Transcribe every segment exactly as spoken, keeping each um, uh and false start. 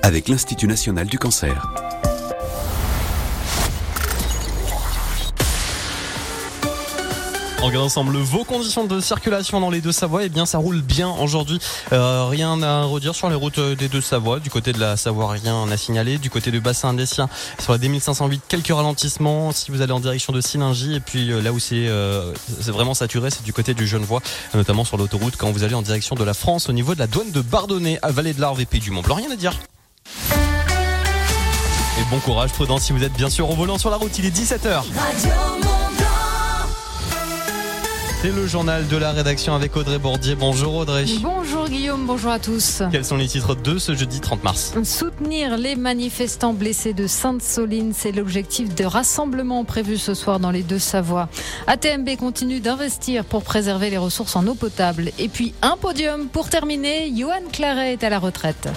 avec l'Institut national du cancer. On regarde ensemble vos conditions de circulation dans les Deux-Savoies. Eh bien, ça roule bien aujourd'hui. Euh, rien à redire sur les routes des Deux-Savoies. Du côté de la Savoie, rien à signaler. Du côté du bassin indésien, sur la D mille cinq cent huit, quelques ralentissements si vous allez en direction de Sillingy. Et puis là où c'est, euh, c'est vraiment saturé, c'est du côté du Genevois, notamment sur l'autoroute quand vous allez en direction de la France au niveau de la douane de Bardonnay, à Vallée de l'Arve et Pays du Mont-Blanc. Rien à dire. Et bon courage, prudent si vous êtes bien sûr au volant sur la route. Il est dix-sept heures. C'est le journal de la rédaction avec Audrey Bourdier. Bonjour Audrey. Bonjour Guillaume, bonjour à tous. Quels sont les titres de ce jeudi trente mars ? Soutenir les manifestants blessés de Sainte-Soline, c'est l'objectif de rassemblement prévu ce soir dans les Deux-Savoies. A T M B continue d'investir pour préserver les ressources en eau potable. Et puis un podium pour terminer, Johan Claret est à la retraite.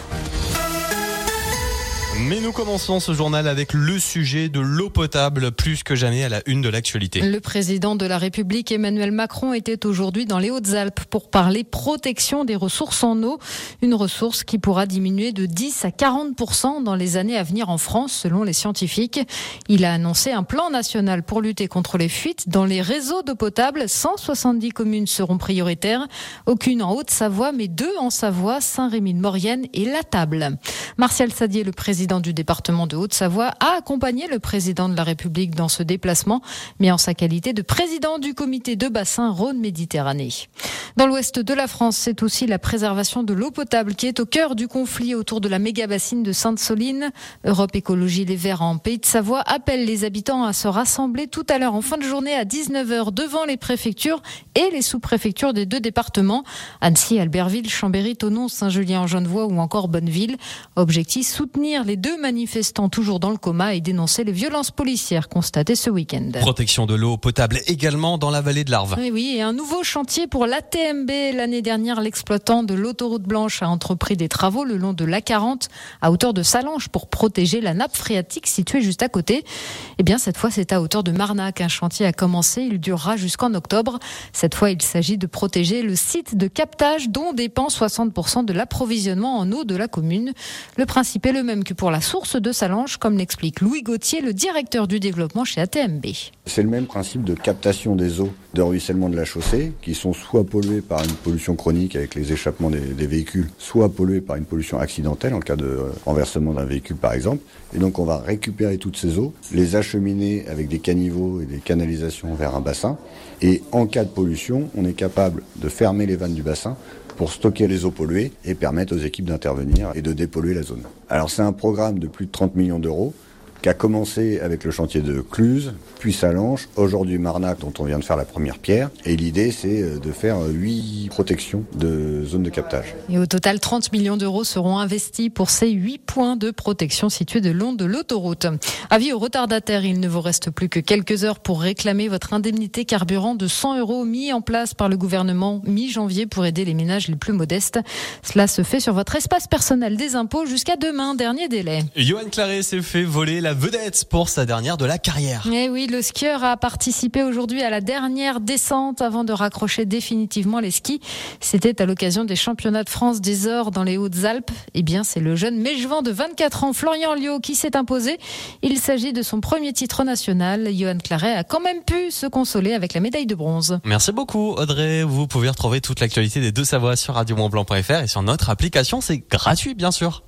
Mais nous commençons ce journal avec le sujet de l'eau potable, plus que jamais à la une de l'actualité. Le président de la République, Emmanuel Macron, était aujourd'hui dans les Hautes-Alpes pour parler protection des ressources en eau. Une ressource qui pourra diminuer de dix à quarante pour cent dans les années à venir en France, selon les scientifiques. Il a annoncé un plan national pour lutter contre les fuites. Dans les réseaux d'eau potable, cent soixante-dix communes seront prioritaires. Aucune en Haute-Savoie, mais deux en Savoie, Saint-Rémy-de-Maurienne et La Table. Martial Sadier, le président du département de Haute-Savoie, a accompagné le président de la République dans ce déplacement, mais en sa qualité de président du comité de bassin Rhône-Méditerranée. Dans l'ouest de la France, c'est aussi la préservation de l'eau potable qui est au cœur du conflit autour de la méga-bassine de Sainte-Soline. Europe Écologie Les Verts en Pays de Savoie appelle les habitants à se rassembler tout à l'heure en fin de journée à dix-neuf heures devant les préfectures et les sous-préfectures des deux départements, Annecy, Albertville, Chambéry, Thonon, Saint-Julien-en-Genevois ou encore Bonneville. Objectif, soutenir les deux manifestants toujours dans le coma et dénoncer les violences policières constatées ce week-end. Protection de l'eau potable également dans la vallée de l'Arve. Oui, oui, et un nouveau chantier pour l'A T M B. L'année dernière, l'exploitant de l'autoroute blanche a entrepris des travaux le long de l'A quarante à hauteur de Sallanches pour protéger la nappe phréatique située juste à côté. Eh bien, cette fois, c'est à hauteur de Marnac. Un chantier a commencé. Il durera jusqu'en octobre. Cette fois, il s'agit de protéger le site de captage dont dépend soixante pour cent de l'approvisionnement en eau de la commune. Le principe est le même que pour la source de Sallanches, comme l'explique Louis Gauthier, le directeur du développement chez A T M B. C'est le même principe de captation des eaux de ruissellement de la chaussée, qui sont soit polluées par une pollution chronique avec les échappements des, des véhicules, soit polluées par une pollution accidentelle, en cas de euh, renversement d'un véhicule par exemple. Et donc on va récupérer toutes ces eaux, les acheminer avec des caniveaux et des canalisations vers un bassin. Et en cas de pollution, on est capable de fermer les vannes du bassin pour stocker les eaux polluées et permettre aux équipes d'intervenir et de dépolluer la zone. Alors c'est un programme de plus de trente millions d'euros qui a commencé avec le chantier de Cluse, puis Sallanches, aujourd'hui Marnac dont on vient de faire la première pierre. Et l'idée c'est de faire huit protections de zones de captage. Et au total, trente millions d'euros seront investis pour ces huit points de protection situés le long de l'autoroute. Avis aux retardataires, il ne vous reste plus que quelques heures pour réclamer votre indemnité carburant de cent euros mis en place par le gouvernement mi-janvier pour aider les ménages les plus modestes. Cela se fait sur votre espace personnel des impôts jusqu'à demain, dernier délai. Johan Claret s'est fait voler la vedette pour sa dernière de la carrière. Eh oui, le skieur a participé aujourd'hui à la dernière descente avant de raccrocher définitivement les skis. C'était à l'occasion des championnats de France des Ors dans les Hautes-Alpes. Eh bien, c'est le jeune Mégevant de vingt-quatre ans, Florian Liot, qui s'est imposé. Il s'agit de son premier titre national. Johan Claret a quand même pu se consoler avec la médaille de bronze. Merci beaucoup Audrey. Vous pouvez retrouver toute l'actualité des Deux-Savoies sur radio mont blanc point f r et sur notre application. C'est gratuit, bien sûr.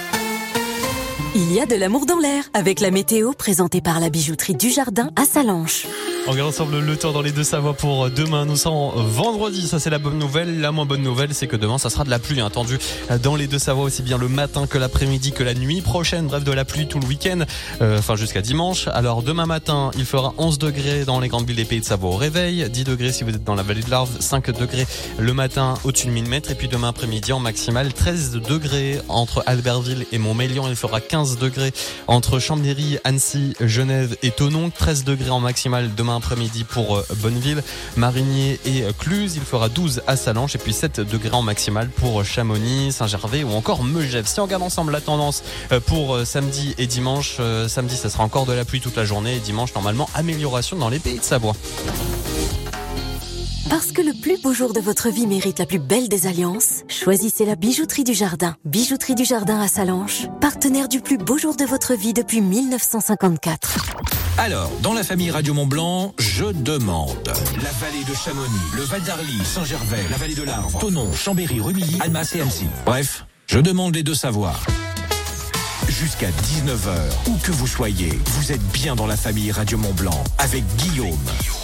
Il y a de l'amour dans l'air avec la météo présentée par la bijouterie du Jardin à Sallanches. On regarde ensemble le temps dans les Deux-Savoies pour demain. Nous sommes vendredi, ça c'est la bonne nouvelle. La moins bonne nouvelle, c'est que demain, ça sera de la pluie attendue dans les Deux-Savoies, aussi bien le matin que l'après-midi que la nuit prochaine. Bref, de la pluie tout le week-end, euh, enfin jusqu'à dimanche. Alors demain matin, il fera onze degrés dans les grandes villes des Pays de Savoie au réveil, dix degrés si vous êtes dans la vallée de l'Arve, cinq degrés le matin au-dessus de mille mètres. Et puis demain après-midi en maximal, treize degrés entre Albertville et Montmélian. Il fera quinze degrés entre Chambéry, Annecy, Genève et Thonon. treize degrés en maximal demain après-midi pour Bonneville, Marigné et Cluse. Il fera douze à Sallanches et puis sept degrés en maximal pour Chamonix, Saint-Gervais ou encore Megève. Si on regarde ensemble la tendance pour samedi et dimanche, samedi ça sera encore de la pluie toute la journée et dimanche normalement amélioration dans les Pays de Savoie. Parce que le plus beau jour de votre vie mérite la plus belle des alliances, choisissez la Bijouterie du Jardin. Bijouterie du Jardin à Salanches, partenaire du plus beau jour de votre vie depuis mille neuf cent cinquante-quatre. Alors, dans la famille Radio Mont-Blanc, je demande. La vallée de Chamonix, le Val d'Arly, Saint-Gervais, la vallée de l'Arve, Thonon, Chambéry, Rumilly, Annemasse et Annecy. Bref, je demande les deux savoirs. Jusqu'à dix-neuf heures, où que vous soyez, vous êtes bien dans la famille Radio Mont-Blanc avec Guillaume.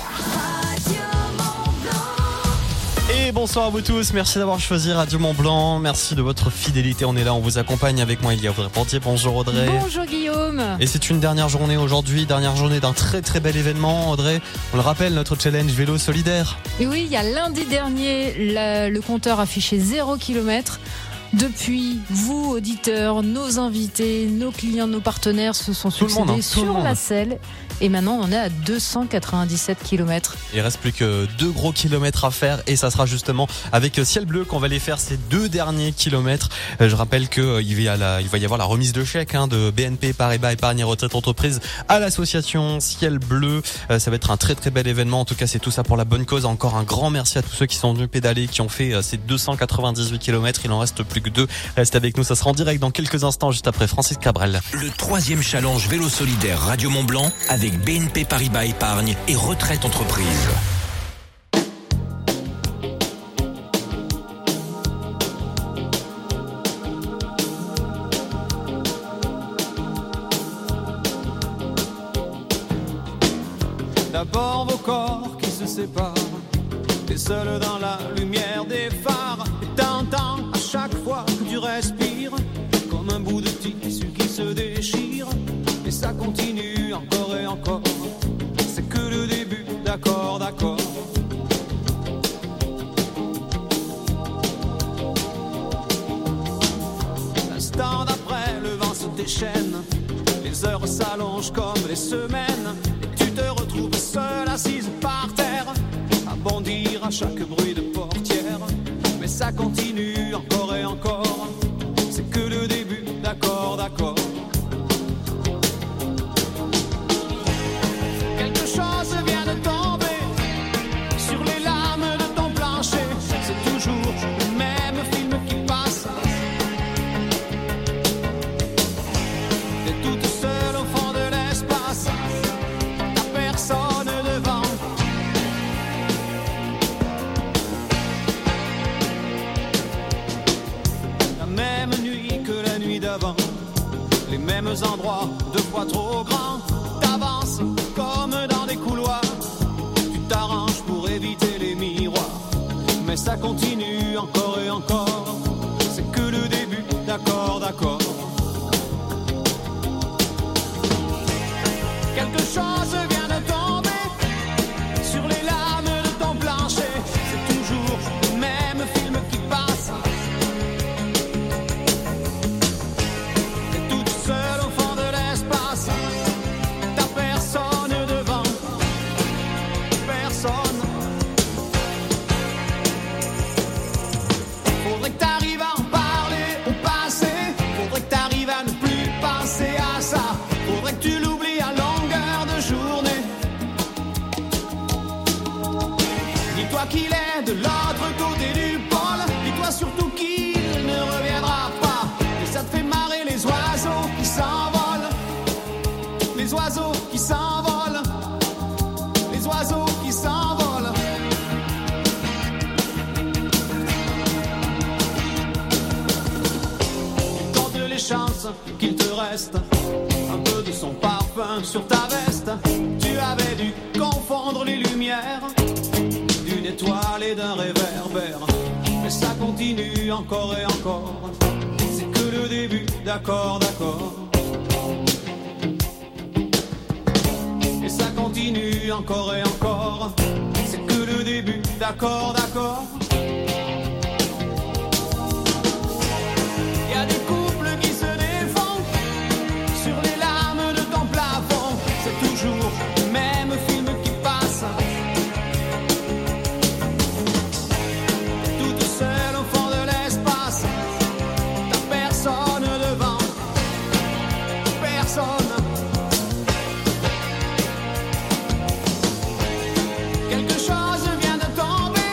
Et bonsoir à vous tous, merci d'avoir choisi Radio Mont-Blanc, merci de votre fidélité, on est là, on vous accompagne avec moi, il y a Audrey Portier, bonjour Audrey. Bonjour Guillaume. Et c'est une dernière journée aujourd'hui, dernière journée d'un très très bel événement, Audrey, on le rappelle, notre challenge vélo solidaire. Et oui, il y a lundi dernier, la, le compteur affichait zéro kilomètre. Depuis, vous, auditeurs, nos invités, nos clients, nos partenaires se sont Tout le succédés monde, hein, sur monde. la selle. Et maintenant, on est à deux cent quatre-vingt-dix-sept kilomètres. Il reste plus que deux gros kilomètres à faire et ça sera justement avec Ciel Bleu qu'on va aller faire ces deux derniers kilomètres. Je rappelle qu'il va, la, il va y avoir la remise de chèque hein, de B N P Paribas Épargne et Retraite Entreprise à l'association Ciel Bleu. Ça va être un très très bel événement. En tout cas, c'est tout ça pour la bonne cause. Encore un grand merci à tous ceux qui sont venus pédaler, qui ont fait ces deux cent quatre-vingt-dix-huit kilomètres. Il en reste plus que deux. Reste avec nous, ça sera en direct dans quelques instants, juste après Francis Cabrel. Le troisième challenge vélo solidaire Radio Mont-Blanc avec B N P Paribas Épargne et Retraite Entreprise. D'abord vos corps qui se séparent, t'es seul dans la lumière des phares, et t'entends à chaque fois que tu respires, comme un bout de tissu qui se déchire, et ça continue encore et encore, c'est que le début, d'accord, d'accord. L'instant d'après, le vent se déchaîne, les heures s'allongent comme les semaines, et tu te retrouves seule assise par terre, à bondir à chaque bruit de portière, mais ça continue encore et encore, c'est que le début, d'accord, d'accord. Quelque chose vient de tomber sur les lames de ton plancher, c'est toujours le même film qui passe. T'es toute seule au fond de l'espace, t'as personne devant. La même nuit que la nuit d'avant, les mêmes endroits, deux fois trop grands. T'avances comme dans des couloirs, tu t'arranges pour éviter les miroirs, mais ça continue encore et encore, c'est que le début, d'accord, d'accord. Quelque chose vient de tomber sur les lames de ton plancher, c'est toujours le même film qui passe. T'es toute seule au fond de l'espace, t'as personne devant, personne. Faudrait que t'arrives à en parler au passé, faudrait que t'arrives à ne plus penser à ça, faudrait que tu l'oublies à longueur de journée. Dis-toi qu'il est de l'autre côté du pôle, dis-toi surtout qu'il ne reviendra pas, et ça te fait marrer les oiseaux qui s'envolent, les oiseaux qui s'envolent, les oiseaux qui s'envolent. Compte les chances qu'il te reste un peu de son parfum sur ta veste. Tu avais dû confondre les lumières d'une étoile et d'un réverbère, mais ça continue encore et encore, c'est que le début, d'accord, d'accord. Et ça continue encore et encore, c'est que le début, d'accord, d'accord. Y a des couples qui se défendent sur les lames de ton plafond, c'est toujours le même film qui passe. Toute seule au fond de l'espace, t'as personne devant, personne. Quelque chose vient de tomber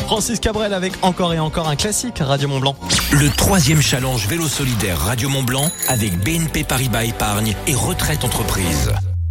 Francis Cabrel avec encore et encore un classique Radio Mont Blanc. Le troisième challenge vélo solidaire Radio Mont Blanc avec B N P Paribas Épargne et Retraite Entreprise.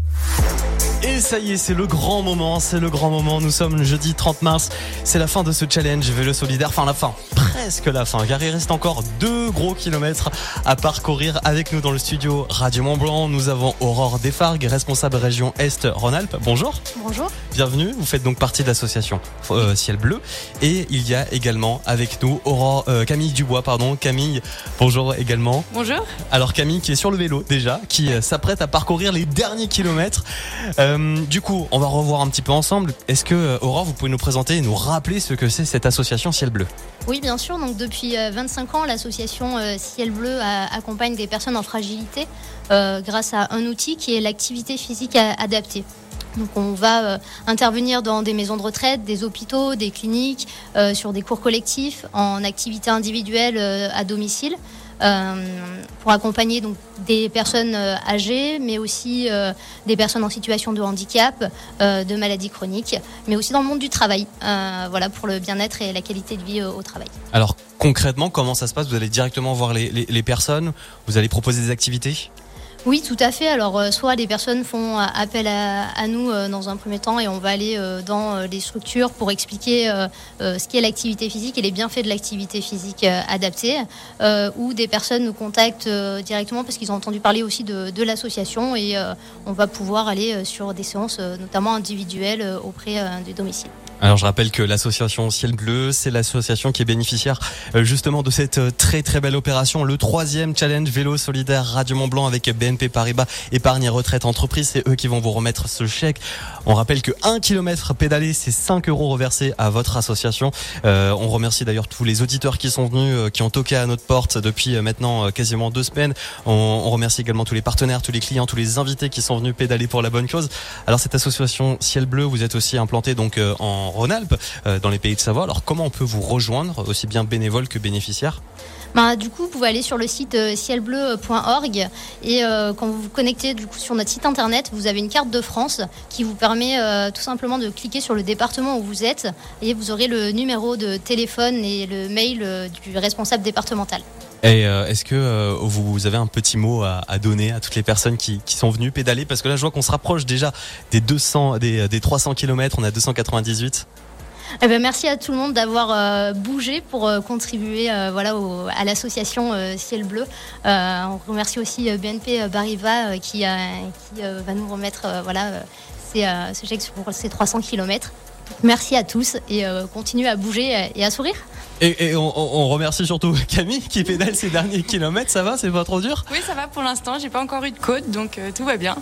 Et ça y est, c'est le grand moment, c'est le grand moment. Nous sommes le jeudi trente mars. C'est la fin de ce challenge vélo solidaire. Enfin, la fin, presque la fin, car il reste encore deux gros kilomètres à parcourir. Avec nous dans le studio Radio Mont Blanc, nous avons Aurore Desfargues, responsable région Est Rhône-Alpes. Bonjour. Bonjour. Bienvenue. Vous faites donc partie de l'association euh, Ciel Bleu. Et il y a également avec nous Aurore, euh, Camille Dubois, pardon. Camille, bonjour également. Bonjour. Alors Camille qui est sur le vélo déjà, qui euh, s'apprête à parcourir les derniers kilomètres. Euh, du coup, on va revoir un petit peu ensemble. Est-ce que euh, Aurore, vous pouvez nous présenter et nous rappeler ce que c'est cette association Ciel Bleu? Oui, bien sûr. Donc depuis euh, vingt-cinq ans, l'association euh, Ciel Bleu a, accompagne des personnes en fragilité euh, grâce à un outil qui est l'activité physique a, adaptée. Donc on va euh, intervenir dans des maisons de retraite, des hôpitaux, des cliniques, euh, sur des cours collectifs, en activité individuelle euh, à domicile. Euh, pour accompagner donc des personnes euh, âgées, mais aussi euh, des personnes en situation de handicap, euh, de maladies chroniques, mais aussi dans le monde du travail, euh, voilà, pour le bien-être et la qualité de vie euh, au travail. Alors concrètement, comment ça se passe? Vous allez directement voir les, les, les personnes? Vous allez proposer des activités? Oui, tout à fait. Alors, euh, soit les personnes font euh, appel à, à nous euh, dans un premier temps et on va aller euh, dans euh, les structures pour expliquer euh, euh, ce qu'est l'activité physique et les bienfaits de l'activité physique euh, adaptée, euh, ou des personnes nous contactent euh, directement parce qu'ils ont entendu parler aussi de, de l'association et euh, on va pouvoir aller euh, sur des séances euh, notamment individuelles euh, auprès euh, du domicile. Alors je rappelle que l'association Ciel Bleu, c'est l'association qui est bénéficiaire justement de cette très très belle opération, le troisième challenge vélo solidaire Radio Mont Blanc avec B N P Paribas Épargne et Retraite Entreprise. C'est eux qui vont vous remettre ce chèque. On rappelle que un kilomètre pédalé, c'est cinq euros reversés à votre association. Euh, on remercie d'ailleurs tous les auditeurs qui sont venus, euh, qui ont toqué à notre porte depuis euh, maintenant euh, quasiment deux semaines. On, on remercie également tous les partenaires, tous les clients, tous les invités qui sont venus pédaler pour la bonne cause. Alors cette association Ciel Bleu, vous êtes aussi implanté donc euh, en Rhône-Alpes, euh, dans les pays de Savoie. Alors comment on peut vous rejoindre, aussi bien bénévole que bénéficiaire? Bah, du coup, vous pouvez aller sur le site euh, ciel bleu point org et euh, quand vous vous connectez du coup, sur notre site internet, vous avez une carte de France qui vous permet euh, tout simplement de cliquer sur le département où vous êtes et vous aurez le numéro de téléphone et le mail euh, du responsable départemental. Et euh, est-ce que euh, vous avez un petit mot à, à donner à toutes les personnes qui, qui sont venues pédaler? Parce que là, je vois qu'on se rapproche déjà des deux cents, des, des trois cents kilomètres, on a deux cent quatre-vingt-dix-huit. Eh ben, merci à tout le monde d'avoir euh, bougé pour euh, contribuer euh, voilà, au, à l'association euh, Ciel Bleu. Euh, on remercie aussi euh, B N P Paribas euh, qui, euh, qui euh, va nous remettre euh, voilà, euh, ces, euh, ce chèque pour ces trois cents kilomètres. Merci à tous et euh, continuez à bouger et à sourire. Et, et on, on remercie surtout Camille qui pédale ces derniers kilomètres. Ça va, c'est pas trop dur? Oui, ça va pour l'instant. J'ai pas encore eu de côte, donc euh, tout va bien.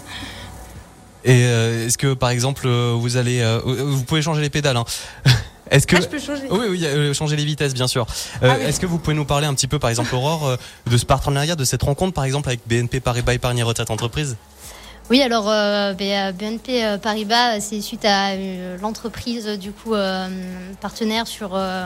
Et euh, est-ce que par exemple euh, vous allez, euh, vous pouvez changer les pédales hein. Est-ce que ah, je peux changer. Oui, oui, euh, changer les vitesses, bien sûr. Euh, ah, oui. Est-ce que vous pouvez nous parler un petit peu, par exemple, Aurore, euh, de ce partenariat, de cette rencontre, par exemple, avec B N P Paribas Épargne et Retraite Entreprise? Oui, alors euh, B N P Paribas, c'est suite à euh, l'entreprise du coup euh, partenaire sur. Euh,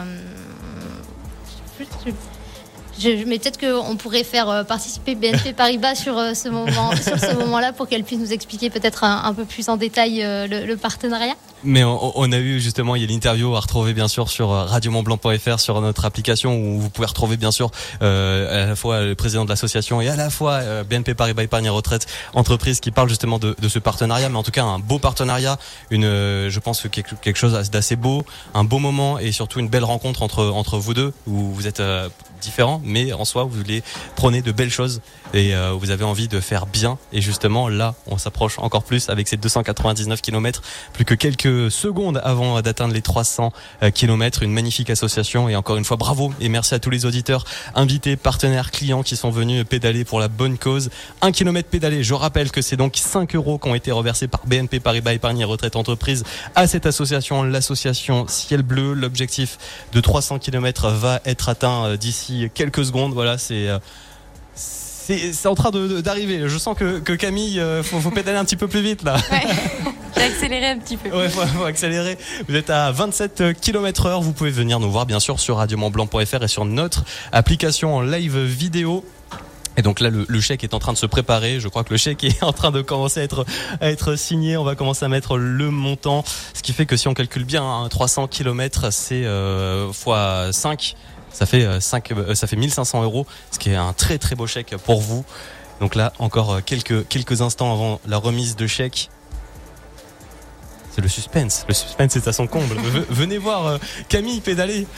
Je, mais peut-être qu'on pourrait faire participer B N P Paribas sur ce moment, sur ce moment-là pour qu'elle puisse nous expliquer peut-être un, un peu plus en détail le, le partenariat. Mais on, on a eu justement, il y a l'interview à retrouver bien sûr sur radio mont blanc point f r, sur notre application où vous pouvez retrouver bien sûr euh, à la fois le président de l'association et à la fois euh, B N P Paribas Épargne et Retraite Entreprise qui parle justement de, de ce partenariat, mais en tout cas un beau partenariat, une, euh, je pense quelque, quelque chose d'assez beau, un beau moment et surtout une belle rencontre entre entre vous deux où vous êtes euh, différents, mais en soi vous voulez prôner de belles choses et euh, vous avez envie de faire bien. Et justement là, on s'approche encore plus avec ces deux cent quatre-vingt-dix-neuf kilomètres, plus que quelques secondes avant d'atteindre les trois cents kilomètres. Une magnifique association et encore une fois bravo et merci à tous les auditeurs, invités, partenaires, clients qui sont venus pédaler pour la bonne cause. Un kilomètre pédalé, je rappelle que c'est donc cinq euros qui ont été reversés par B N P Paribas Épargne et Retraite Entreprise à cette association, l'association Ciel Bleu. L'objectif de trois cents kilomètres va être atteint d'ici quelques secondes. Voilà, c'est C'est, c'est en train de, de, d'arriver. Je sens que, que Camille, euh, faut, faut pédaler un petit peu plus vite là. Ouais, j'ai accéléré un petit peu. Ouais, faut, faut accélérer. Vous êtes à vingt-sept kilomètres heure. Vous pouvez venir nous voir bien sûr sur radio mont blanc point f r et sur notre application en live vidéo. Et donc là, le, le chèque est en train de se préparer. Je crois que le chèque est en train de commencer à être, à être signé. On va commencer à mettre le montant. Ce qui fait que si on calcule bien, hein, trois cents kilomètres, c'est euh, fois cinq. Ça fait, euh, cinq, euh, ça fait mille cinq cents euros, ce qui est un très très beau chèque pour vous. Donc là, encore quelques, quelques instants avant la remise de chèque. C'est le suspense. Le suspense est à son comble. Venez voir euh, Camille pédaler.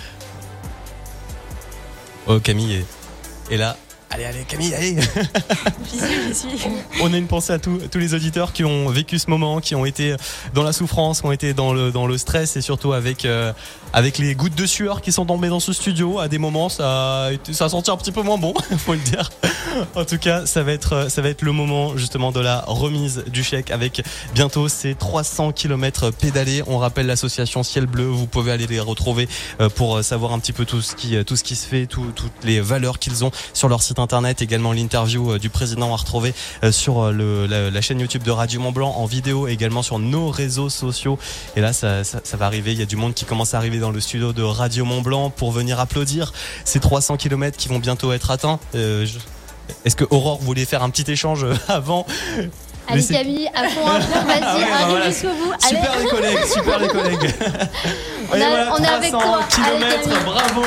Oh, Camille est, est là. Allez, allez, Camille, allez. J'y suis, j'y suis. On a une pensée à tous, tous les auditeurs qui ont vécu ce moment, qui ont été dans la souffrance, qui ont été dans le, dans le stress et surtout avec, euh, avec les gouttes de sueur qui sont tombées dans ce studio. À des moments, ça a, été, ça a senti un petit peu moins bon, faut le dire. En tout cas, ça va être, ça va être le moment justement de la remise du chèque avec bientôt ces trois cents kilomètres pédalés. On rappelle l'association Ciel Bleu. Vous pouvez aller les retrouver pour savoir un petit peu tout ce qui, tout ce qui se fait, tout, toutes les valeurs qu'ils ont sur leur site internet, également l'interview du président à retrouver sur le, la, la chaîne YouTube de Radio Mont Blanc en vidéo, également sur nos réseaux sociaux. Et là, ça, ça, ça va arriver. Il y a du monde qui commence à arriver dans le studio de Radio Mont Blanc pour venir applaudir ces trois cents kilomètres qui vont bientôt être atteints. Euh, je... Est-ce que Aurore voulait faire un petit échange avant? Allez Camille, à fond, à fond, vas-y, ah ouais, arrive voilà. jusqu'au bout. Super Allez. les collègues, super les collègues. On, a, voilà, on est avec toi. kilomètres, Allez, bravo.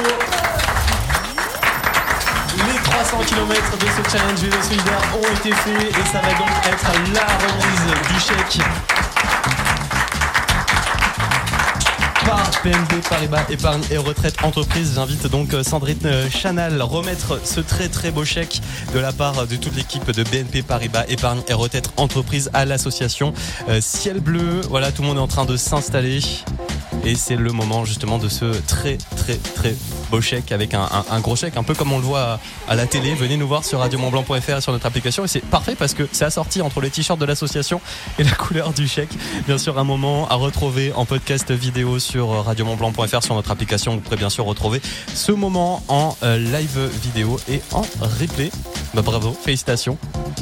Les trois cents kilomètres de ce challenge vélo solidaire ont été faits et ça va donc être la remise du chèque par B N P Paribas Épargne et Retraite Entreprise. J'invite donc Sandrine Chanal à remettre ce très très beau chèque de la part de toute l'équipe de B N P Paribas Épargne et Retraite Entreprise à l'association Ciel Bleu. Voilà, tout le monde est en train de s'installer et c'est le moment justement de ce très très très beau chèque avec un, un, un gros chèque, un peu comme on le voit à, à la télé. Venez nous voir sur radio mont blanc point f r et sur notre application et c'est parfait parce que c'est assorti entre les t-shirts de l'association et la couleur du chèque. Bien sûr, un moment à retrouver en podcast vidéo sur radio mont blanc point f r, sur notre application. Vous pourrez bien sûr retrouver ce moment en euh, live vidéo et en replay. Bah, bravo, félicitations.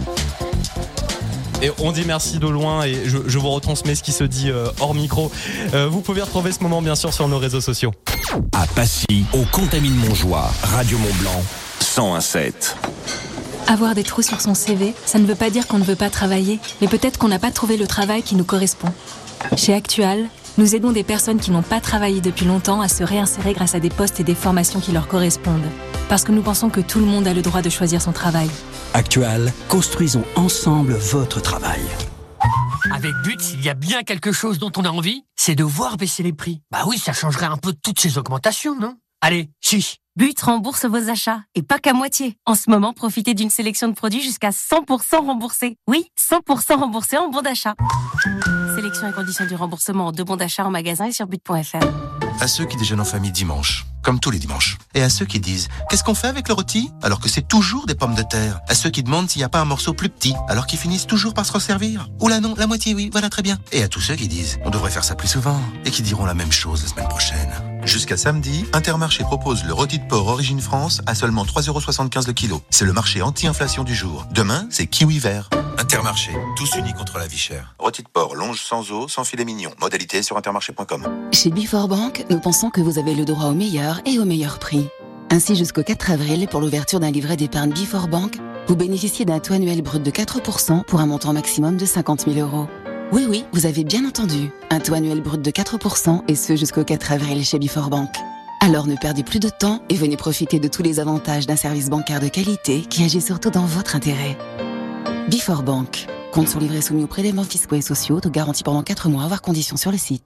Et on dit merci de loin et je, je vous retransmets ce qui se dit euh, hors micro. Euh, vous pouvez retrouver ce moment bien sûr sur nos réseaux sociaux. À Passy, au Contamine-Montjoie, Radio Mont Blanc, cent un virgule sept. Avoir des trous sur son C V, ça ne veut pas dire qu'on ne veut pas travailler, mais peut-être qu'on n'a pas trouvé le travail qui nous correspond. Chez Actual, nous aidons des personnes qui n'ont pas travaillé depuis longtemps à se réinsérer grâce à des postes et des formations qui leur correspondent. Parce que nous pensons que tout le monde a le droit de choisir son travail. Actual, construisons ensemble votre travail. Avec But, s'il y a bien quelque chose dont on a envie, c'est de voir baisser les prix. Bah oui, ça changerait un peu de toutes ces augmentations, non? Allez, chiche. But rembourse vos achats, et pas qu'à moitié. En ce moment, profitez d'une sélection de produits jusqu'à cent pour cent remboursés. Oui, cent pour cent remboursés en bon d'achat. Sélection et conditions du remboursement en deux bons d'achat en magasin et sur but point f r. À ceux qui déjeunent en famille dimanche, comme tous les dimanches. Et à ceux qui disent « Qu'est-ce qu'on fait avec le rôti ?» alors que c'est toujours des pommes de terre. À ceux qui demandent s'il n'y a pas un morceau plus petit, alors qu'ils finissent toujours par se resservir. Oula non, la moitié oui, voilà très bien. Et à tous ceux qui disent « On devrait faire ça plus souvent » et qui diront la même chose la semaine prochaine. Jusqu'à samedi, Intermarché propose le rôti de porc Origine France à seulement trois euros soixante-quinze le kilo. C'est le marché anti-inflation du jour. Demain, c'est kiwi vert. Intermarché, tous unis contre la vie chère. Rôti de porc, longe sans os, sans filet mignon. Modalité sur intermarché point com. Chez Before Bank, nous pensons que vous avez le droit au meilleur et au meilleur prix. Ainsi, jusqu'au quatre avril, pour l'ouverture d'un livret d'épargne Before Bank, vous bénéficiez d'un taux annuel brut de quatre pour cent pour un montant maximum de cinquante mille euros. Oui, oui, vous avez bien entendu. Un taux annuel brut de quatre pour cent et ce jusqu'au quatre avril chez Before Bank. Alors ne perdez plus de temps et venez profiter de tous les avantages d'un service bancaire de qualité qui agit surtout dans votre intérêt. Before Bank. Compte sur livret soumis aux prélèvements fiscaux et sociaux, taux garanti pendant quatre mois, voire conditions sur le site.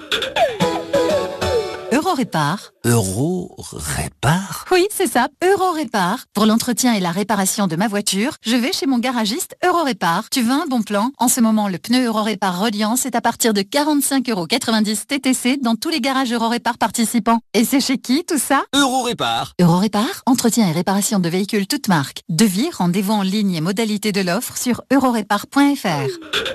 Eurorépar. Eurorépar ? Oui, c'est ça, Eurorépar. Pour l'entretien et la réparation de ma voiture, je vais chez mon garagiste Eurorépar. Tu veux un bon plan? En ce moment, le pneu Eurorépar Reliance est à partir de quarante-cinq euros quatre-vingt-dix T T C dans tous les garages Eurorépar participants. Et c'est chez qui tout ça? Eurorépar. Eurorépar, entretien et réparation de véhicules toutes marques. Devis, rendez-vous en ligne et modalité de l'offre sur eurorépar point f r.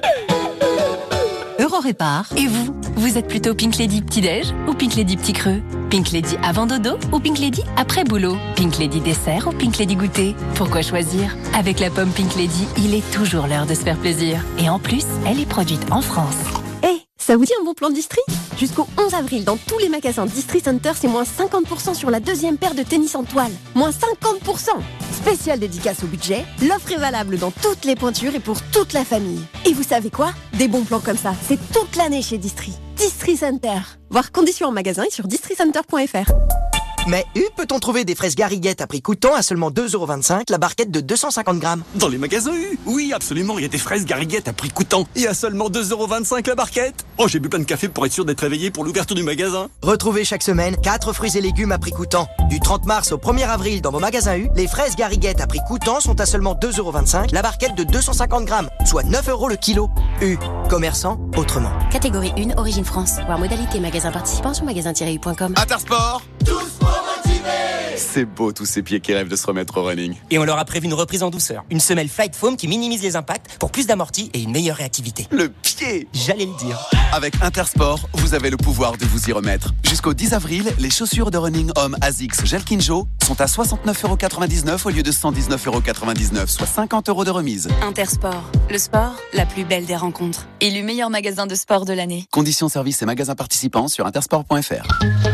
Eurorépar. Et vous, vous êtes plutôt Pink Lady petit-déj ou Pink Lady petit creux? Pink Lady avant dodo ou Pink Lady après boulot? Pink Lady dessert ou Pink Lady goûter? Pourquoi choisir? Avec la pomme Pink Lady, il est toujours l'heure de se faire plaisir. Et en plus, elle est produite en France. Hé, hey, ça vous dit un bon plan Distri? Jusqu'au onze avril, dans tous les magasins Distri Center, c'est moins cinquante pour cent sur la deuxième paire de tennis en toile. Moins cinquante pour cent. Spéciale dédicace au budget, l'offre est valable dans toutes les pointures et pour toute la famille. Et vous savez quoi? Des bons plans comme ça, c'est toute l'année chez Distri. Distri Center. Voir conditions en magasin et sur districenter point f r. Mais où peut-on trouver des fraises Gariguette à prix coûtant à seulement deux euros vingt-cinq la barquette de deux cent cinquante grammes? Dans les magasins U. Oui, absolument, il y a des fraises Gariguette à prix coûtant et à seulement deux euros vingt-cinq la barquette. Oh, j'ai bu plein de café pour être sûr d'être réveillé pour l'ouverture du magasin. Retrouvez chaque semaine quatre fruits et légumes à prix coûtant. Du trente mars au premier avril dans vos magasins U, les fraises Gariguette à prix coûtant sont à seulement deux euros vingt-cinq la barquette de deux cent cinquante grammes, soit neuf euros le kilo. U. Commerçant autrement. Catégorie un, Origine France. Voir modalité magasin participant sur magasin tiret u point com. Intersport. Tous pour motiver. C'est beau tous ces pieds qui rêvent de se remettre au running. Et on leur a prévu une reprise en douceur. Une semelle Flight Foam qui minimise les impacts pour plus d'amorti et une meilleure réactivité. Le pied. J'allais le dire. Avec Intersport, vous avez le pouvoir de vous y remettre. Jusqu'au dix avril, les chaussures de running homme ASICS Gel Kinjo sont à soixante-neuf euros quatre-vingt-dix-neuf au lieu de cent dix-neuf euros quatre-vingt-dix-neuf, soit cinquante euros de remise. Intersport, le sport, la plus belle des rencontres. Élu meilleur magasin de sport de l'année. Conditions services et magasins participants sur intersport point f r.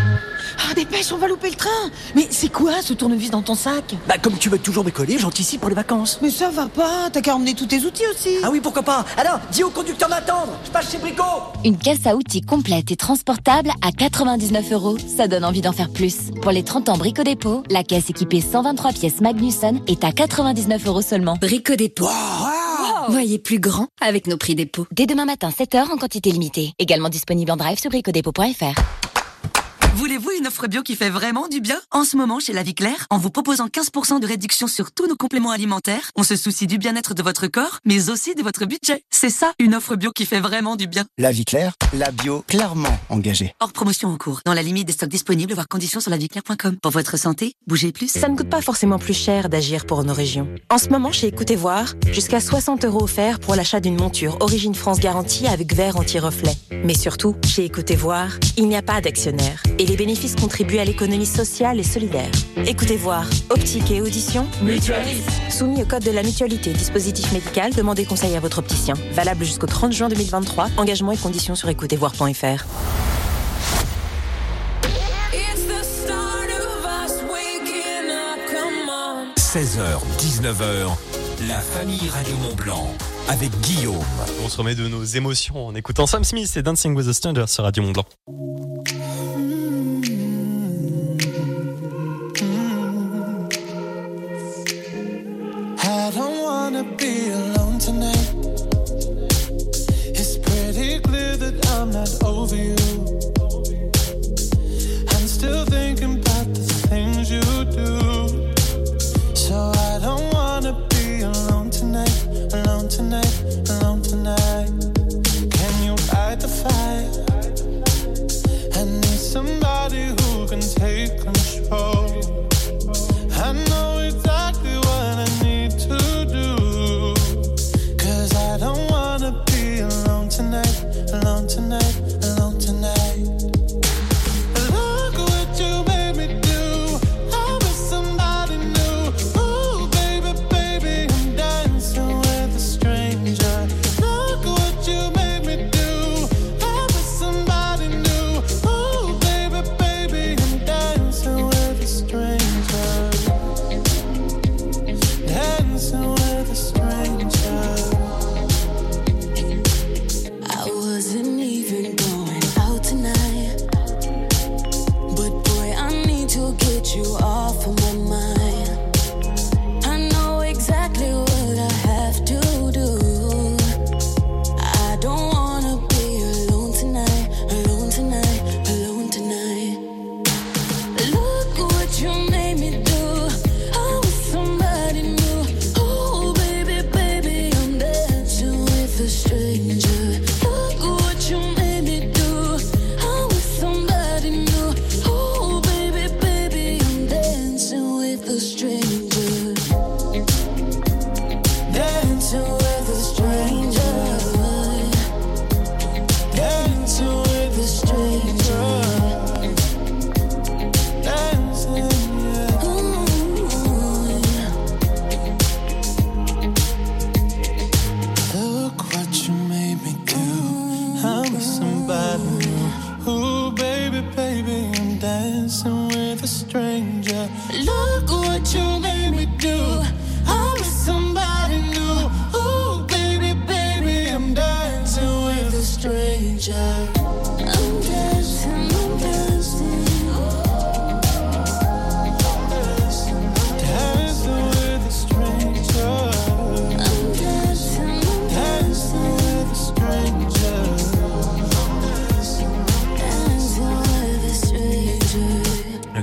Ah, dépêche, on va louper le train. Mais c'est quoi ce tournevis dans ton sac? Bah comme tu veux toujours décoller, j'anticipe pour les vacances. Mais ça va pas, t'as qu'à emmener tous tes outils aussi. Ah oui, pourquoi pas. Alors, dis au conducteur d'attendre, je passe chez Brico. Une caisse à outils complète et transportable à quatre-vingt-dix-neuf euros. Ça donne envie d'en faire plus. Pour les trente ans Brico Dépôt, la caisse équipée cent vingt-trois pièces Magnusson est à quatre-vingt-dix-neuf euros seulement. Brico Dépôt. Wow. Voyez plus grand avec nos prix dépôt. Dès demain matin, sept heures en quantité limitée. Également disponible en drive sur bricodépôt point f r. Voulez-vous une offre bio qui fait vraiment du bien? En ce moment, chez La Vie Claire, en vous proposant quinze pour cent de réduction sur tous nos compléments alimentaires, on se soucie du bien-être de votre corps, mais aussi de votre budget. C'est ça, une offre bio qui fait vraiment du bien. La Vie Claire, la bio clairement engagée. Hors promotion en cours, dans la limite des stocks disponibles, voire conditions sur la vie claire point com. Pour votre santé, bougez plus. Ça ne coûte pas forcément plus cher d'agir pour nos régions. En ce moment, chez Écoutez Voir, jusqu'à soixante euros offerts pour l'achat d'une monture Origine France garantie avec verre anti-reflet. Mais surtout, chez Écoutez Voir, il n'y a pas d'actionnaire. Et les bénéfices contribuent à l'économie sociale et solidaire. Écoutez Voir, optique et audition, Mutualise. Soumis au code de la mutualité, dispositif médical, demandez conseil à votre opticien. Valable jusqu'au trente juin deux mille vingt-trois. Engagement et conditions sur écoutez voir point f r. seize heures, dix-neuf heures, la famille Radio Mont-Blanc avec Guillaume. On se remet de nos émotions en écoutant Sam Smith et Dancing with the Stars sur Radio Mont-Blanc. I don't wanna be alone tonight. It's pretty clear that I'm not over you. I'm still thinking about the things you do. So I don't wanna be alone tonight, alone tonight, alone tonight. Can you fight the fight? I need somebody who can take control. I know exactly what I need to do. Cause I don't wanna be alone tonight, alone tonight, alone tonight. Look what you made me do. I'm with somebody new. Ooh, baby, baby, I'm dancing with a stranger. Look what you made me do. I'm with somebody new. Ooh, baby, baby, I'm dancing with a stranger.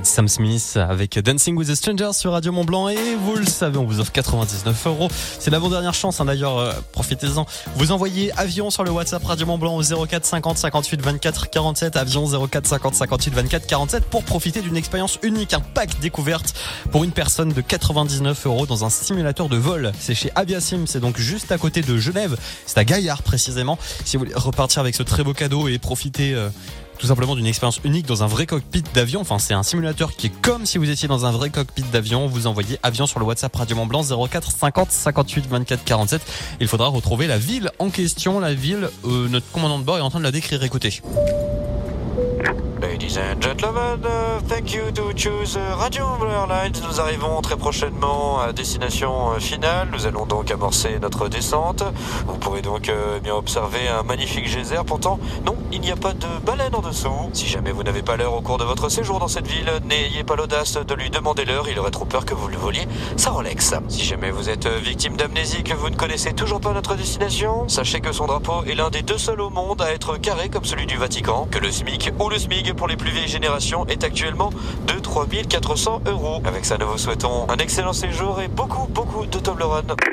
Sam Smith avec Dancing with the Strangers sur Radio Mont Blanc. Et vous le savez, on vous offre quatre-vingt-dix-neuf euros. C'est l'avant-dernière chance, hein, d'ailleurs, euh, profitez-en. Vous envoyez avion sur le WhatsApp Radio Mont Blanc au zéro quatre cinquante cinquante-huit vingt-quatre quarante-sept. Avion zéro quatre cinquante cinquante-huit vingt-quatre quarante-sept pour profiter d'une expérience unique, un pack découverte pour une personne de quatre-vingt-dix-neuf euros dans un simulateur de vol. C'est chez Aviasim, c'est donc juste à côté de Genève. C'est à Gaillard précisément. Si vous voulez repartir avec ce très beau cadeau et profiter euh, tout simplement d'une expérience unique dans un vrai cockpit d'avion. Enfin, c'est un simulateur qui est comme si vous étiez dans un vrai cockpit d'avion. Vous envoyez avion sur le WhatsApp Radio Mont Blanc zéro quatre cinquante cinquante-huit vingt-quatre quarante-sept. Il faudra retrouver la ville en question. La ville, euh, notre commandant de bord est en train de la décrire. Écoutez. Ladies and gentlemen, uh, thank you to choose uh, Radio Mont Blanc Airlines. Nous arrivons très prochainement à destination uh, finale. Nous allons donc amorcer notre descente. Vous pourrez donc uh, bien observer un magnifique geyser. Pourtant, non, il n'y a pas de baleine en dessous. Si jamais vous n'avez pas l'heure au cours de votre séjour dans cette ville, n'ayez pas l'audace de lui demander l'heure. Il aurait trop peur que vous le voliez sa Rolex. Si jamais vous êtes victime d'amnésie, que vous ne connaissez toujours pas notre destination, sachez que son drapeau est l'un des deux seuls au monde à être carré comme celui du Vatican, que le SMIC ou le SMIG pour les plus vieilles générations est actuellement de trois mille quatre cents euros. Avec ça, nous vous souhaitons un excellent séjour et beaucoup, beaucoup de Toblerone. Donc,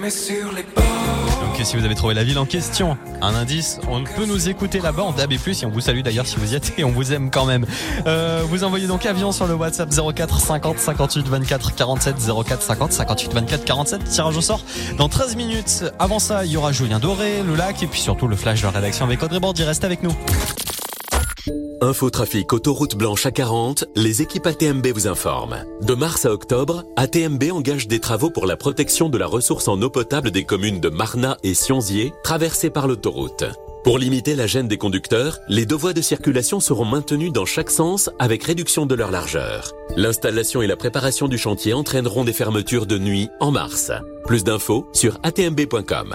si vous avez trouvé la ville en question, un indice, on peut nous écouter là-bas en D A B plus, et on vous salue d'ailleurs si vous y êtes et on vous aime quand même. Euh, vous envoyez donc avion sur le WhatsApp zéro quatre cinquante cinquante-huit vingt-quatre quarante-sept, zéro quatre cinquante cinquante-huit vingt-quatre quarante-sept. Tirage au sort dans treize minutes. Avant ça, il y aura Julien Doré, le lac et puis surtout le flash de la rédaction avec Audrey Bordy. Reste avec nous. Infotrafic autoroute blanche à quarante, les équipes A T M B vous informent. De mars à octobre, A T M B engage des travaux pour la protection de la ressource en eau potable des communes de Marnat et Sionzier, traversées par l'autoroute. Pour limiter la gêne des conducteurs, les deux voies de circulation seront maintenues dans chaque sens avec réduction de leur largeur. L'installation et la préparation du chantier entraîneront des fermetures de nuit en mars. Plus d'infos sur a t m b point com.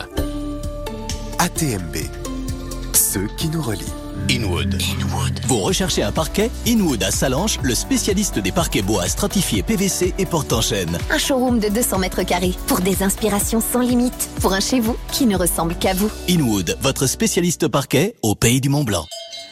A T M B, ceux qui nous relient. Inwood. Inwood. Vous recherchez un parquet? Inwood à Salanches, le spécialiste des parquets bois stratifiés P V C et porte-en-chaîne. Un showroom de deux cents mètres carrés pour des inspirations sans limite. Pour un chez vous qui ne ressemble qu'à vous. Inwood, votre spécialiste parquet au pays du Mont-Blanc.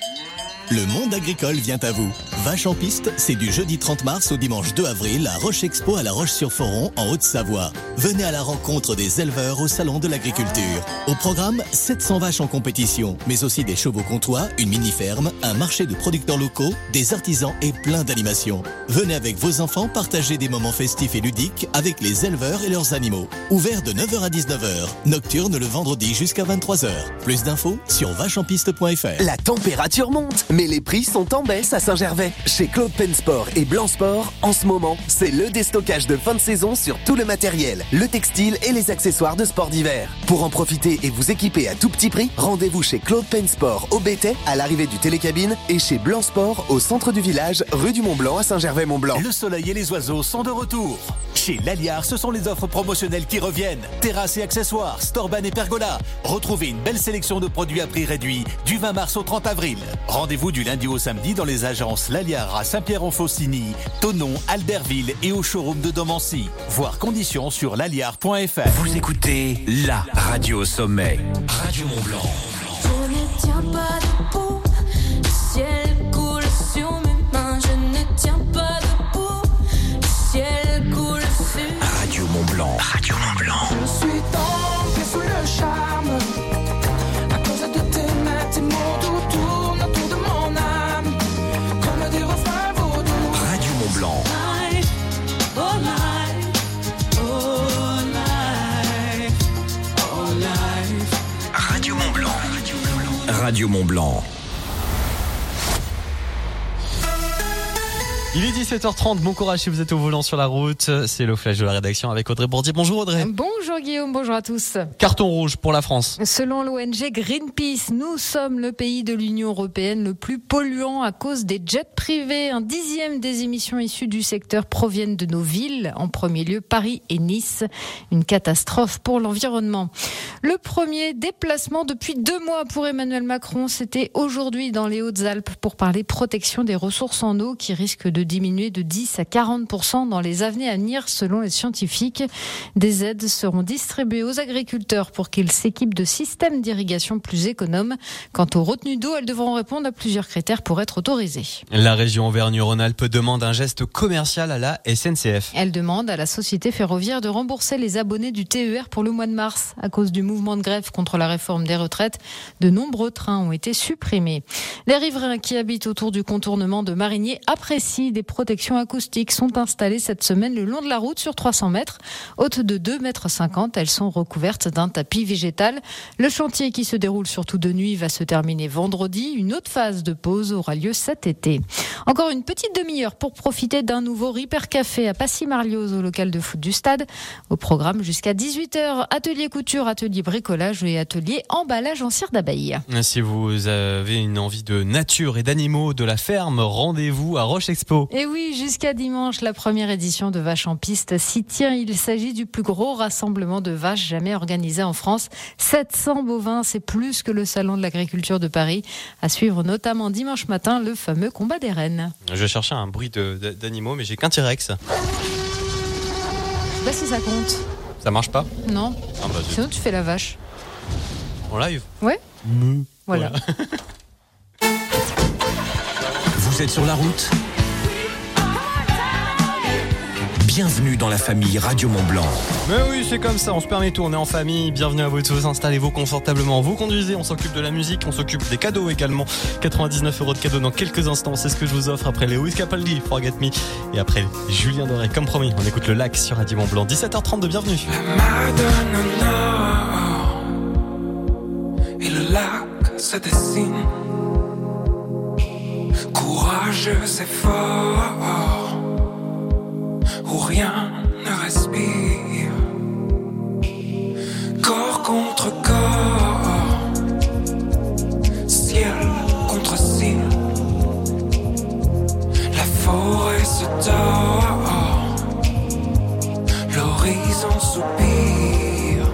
Le monde agricole vient à vous. Vache en piste, c'est du jeudi trente mars au dimanche deux avril à Roche Expo à La Roche-sur-Foron en Haute-Savoie. Venez à la rencontre des éleveurs au salon de l'agriculture. Au programme, sept cents vaches en compétition, mais aussi des chevaux comtois, une mini-ferme, un marché de producteurs locaux, des artisans et plein d'animations. Venez avec vos enfants partager des moments festifs et ludiques avec les éleveurs et leurs animaux. Ouvert de neuf heures à dix-neuf heures, nocturne le vendredi jusqu'à vingt-trois heures. Plus d'infos sur vache en piste point f r. La température monte, mais les prix sont en baisse à Saint-Gervais. Chez Claude Pensport et Blanc Sport, en ce moment, c'est le déstockage de fin de saison sur tout le matériel, le textile et les accessoires de sport d'hiver. Pour en profiter et vous équiper à tout petit prix, rendez-vous chez Claude Pensport au Bétais, à l'arrivée du Télécabine, et chez Blanc Sport au centre du village, rue du Mont-Blanc à Saint-Gervais-Mont-Blanc. Le soleil et les oiseaux sont de retour. Chez Laliard, ce sont les offres promotionnelles qui reviennent. Terrasses et accessoires, Storban et Pergola. Retrouvez une belle sélection de produits à prix réduit du vingt mars au trente avril. Rendez-vous du lundi au samedi dans les agences Laliard à Saint-Pierre-en-Faucigny, Thonon, Albertville et au showroom de Domancy. Voir conditions sur laliard point f r. Vous écoutez la radio au sommet. Radio Mont Blanc. Je ne tiens pas debout, le ciel coule sur mes mains. Je ne tiens pas debout, le ciel coule sur. Radio Mont Blanc. Radio Mont Blanc. Je suis tombé sous le charme à cause de tes mains, tes mots doux tournent autour de mon âme comme des refrains vaudous. Radio Mont Blanc. Life, oh life, oh life, oh life. Radio Mont Blanc. Radio Mont Blanc. Il est dix-sept heures trente, bon courage si vous êtes au volant sur la route. C'est le flash de la rédaction avec Audrey Bordy. Bonjour Audrey. Bonjour Guillaume, bonjour à tous. Carton rouge pour la France. Selon l'O N G Greenpeace, nous sommes le pays de l'Union européenne le plus polluant à cause des jets privés. Un dixième des émissions issues du secteur proviennent de nos villes, en premier lieu Paris et Nice. Une catastrophe pour l'environnement. Le premier déplacement depuis deux mois pour Emmanuel Macron, c'était aujourd'hui dans les Hautes-Alpes pour parler protection des ressources en eau qui risquent de de diminuer de dix à quarante pour cent dans les années à venir selon les scientifiques. Des aides seront distribuées aux agriculteurs pour qu'ils s'équipent de systèmes d'irrigation plus économes. Quant aux retenues d'eau, elles devront répondre à plusieurs critères pour être autorisées. La région Auvergne-Rhône-Alpes demande un geste commercial à la S N C F. Elle demande à la société ferroviaire de rembourser les abonnés du T E R pour le mois de mars. À cause du mouvement de grève contre la réforme des retraites, de nombreux trains ont été supprimés. Les riverains qui habitent autour du contournement de Marigné apprécient des protections acoustiques sont installées cette semaine le long de la route sur trois cents mètres. Hautes de deux mètres cinquante, elles sont recouvertes d'un tapis végétal. Le chantier qui se déroule surtout de nuit va se terminer vendredi. Une autre phase de pause aura lieu cet été. Encore une petite demi-heure pour profiter d'un nouveau Ripper Café à Passy-Marlioz au local de foot du stade. Au programme jusqu'à dix-huit heures, atelier couture, atelier bricolage et atelier emballage en cire d'abeille. Si vous avez une envie de nature et d'animaux de la ferme, rendez-vous à Roche Expo. Et oui, jusqu'à dimanche, la première édition de Vaches en piste s'y tient. Il s'agit du plus gros rassemblement de vaches jamais organisé en France. sept cents bovins, c'est plus que le salon de l'agriculture de Paris. À suivre notamment dimanche matin le fameux combat des rennes. Je vais chercher un bruit de, de, d'animaux, mais j'ai qu'un T-Rex. Je sais pas si ça compte. Ça marche pas ? Non. Ah bah, sinon tu fais la vache. En live ? Ouais. Mmh. Voilà. voilà. Vous êtes sur la route ? Bienvenue dans la famille Radio Mont-Blanc. Mais oui, c'est comme ça, on se permet tout, on est en famille. Bienvenue à vous tous, installez-vous confortablement. Vous conduisez, on s'occupe de la musique, on s'occupe des cadeaux également. quatre-vingt-dix-neuf euros de cadeaux dans quelques instants, c'est ce que je vous offre après les Wiz Capaldi, Forget Me. Et après Julien Doré, comme promis, on écoute le Lac sur Radio Mont-Blanc. dix-sept heures trente-deux, bienvenue. La Madonna et le lac se dessine. Courageux et fort, où rien ne respire. Corps contre corps, ciel contre ciel. La forêt se tord, l'horizon soupire.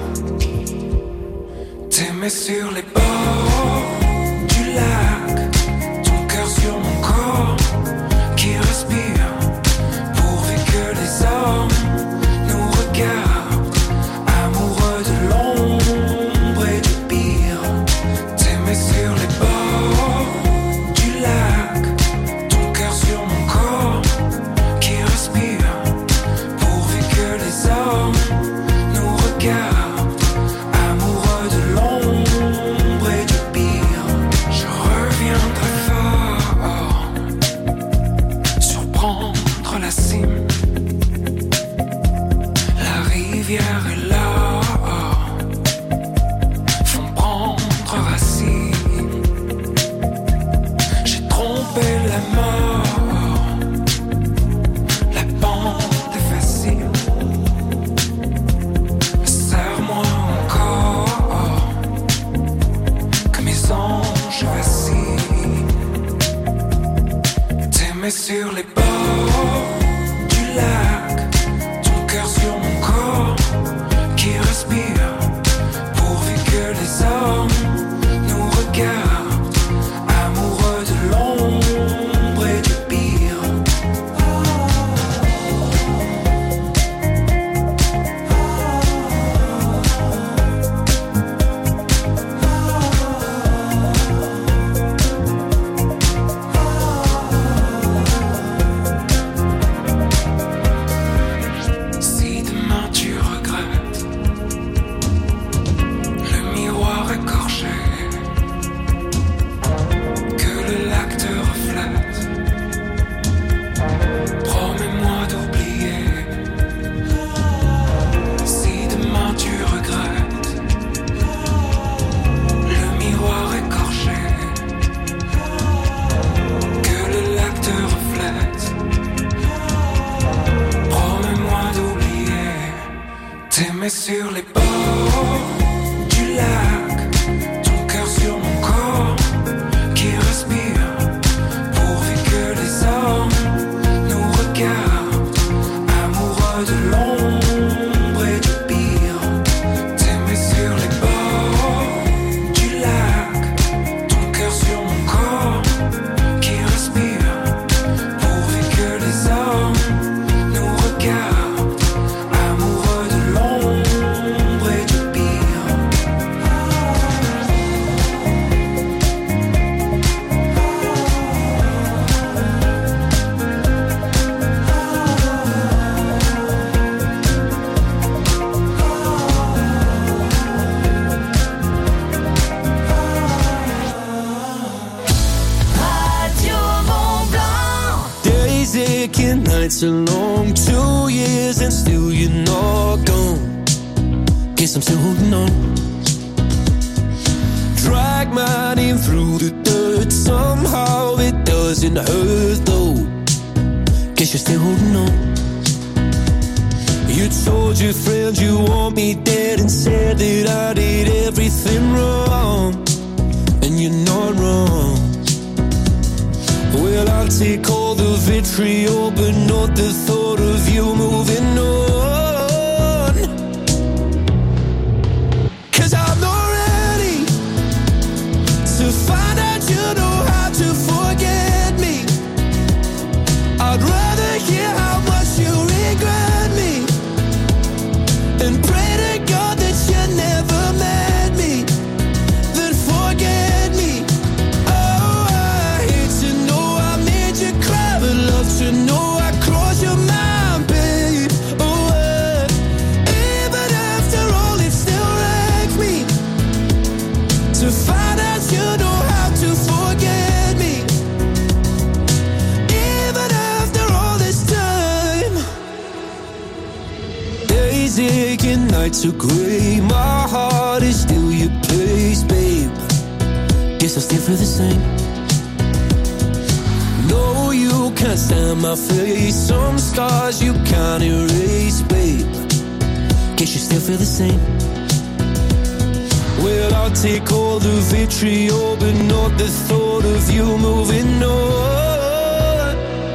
T'aimer sur les bords du lac, ton cœur sur mon corps qui respire. Les hommes nous regardent, amoureux de l'ombre et du pire. T'aimer sur les bords du lac, ton cœur sur mon corps qui respire. Pourvu que les hommes nous regardent, amoureux de l'ombre et du pire. Je reviendrai fort, surprendre la cime. La rivière est là, font prendre racine. J'ai trompé la mort, la pente est facile. Serre-moi encore, que mes anges vacillent. T'aimer sur les bords du lac, ton cœur sur mon corps qui respire. Pourvu que les hommes nous regardent, amoureux de l'ombre et du pire. Si demain tu regrettes le miroir écorché, que le lac te reflète, promets-moi d'oublier. Si demain tu regrettes le miroir écorché, que le lac te reflète, promets-moi d'oublier. T'aimer sur les bords du lac, ton cœur sur mon corps qui respire. Pourvu que les hommes nous regardent, amoureux de l'ombre et du pire. T'aimer sur les bords du lac, ton cœur sur mon corps qui respire. Pourvu que les Days aching, nights are long. Two years and still you're not gone. Guess I'm still holding on. Drag my name through the dirt. Somehow it doesn't hurt though. Guess you're still holding on. You told your friends you want me dead and said that I did everything wrong. And you're not wrong. Well, I'll take all the vitriol, but not the thought of you moving on. 'Cause I'm not ready to find out you know how to forget me. I'd rather hear how much you regret me and pray to God that you never met me, then forget me. Oh, I hate to know I made you cry, but love to know I crossed your mind, babe. Oh, uh, even after all, it still wrecks me to find out you know how to forget me. Even after all this time, days aching, nights are gray. My heart is still your place, babe. Guess I still feel the same. No, you can't stand my face. Some scars you can't erase, babe. Guess you still feel the same. Well, I'll take all the vitriol, but not the thought of you moving on.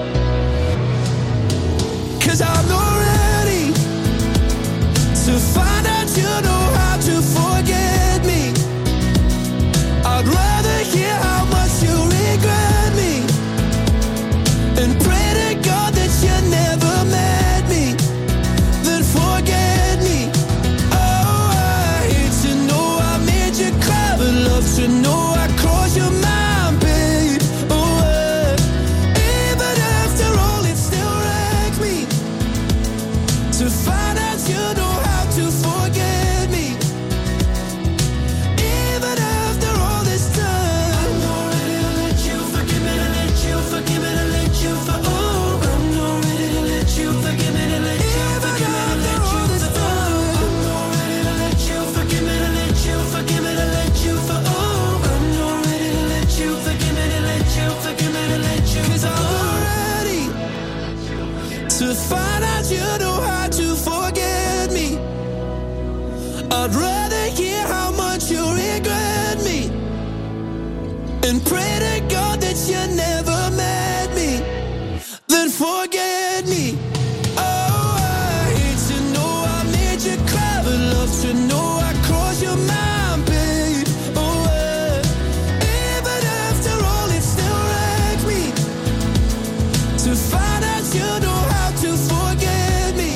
'Cause I'm not ready to find out you know how to forget me. I'd rather hear how much you regret me and pray to God that you never met me, then forget me. Oh, I hate to know I made you cry, but love to know I crossed your mind, babe. Oh, uh, even after all, it still wrecks me to find out you know how to forget me. Even after all this time, I'm not ready to let you forgive me, to let you forgive me, to let you for oh, I'm not ready to let you forgive me, to let you forgive me, to let you for oh, I'm not ready to let you forgive me, to let you forgive me, to let you for oh, I'm not ready to let you forgive me, to let you forgive me, to let you 'cause I'm not ready to find out you know how to forget me. I'd rather hear how much you regret me and pray to God that you never met me, then forget me. Oh, I hate to know I made you cry, but love to know I crossed your mind, babe. Oh, uh, even after all, it still wrecks me to find out you know how to forget me.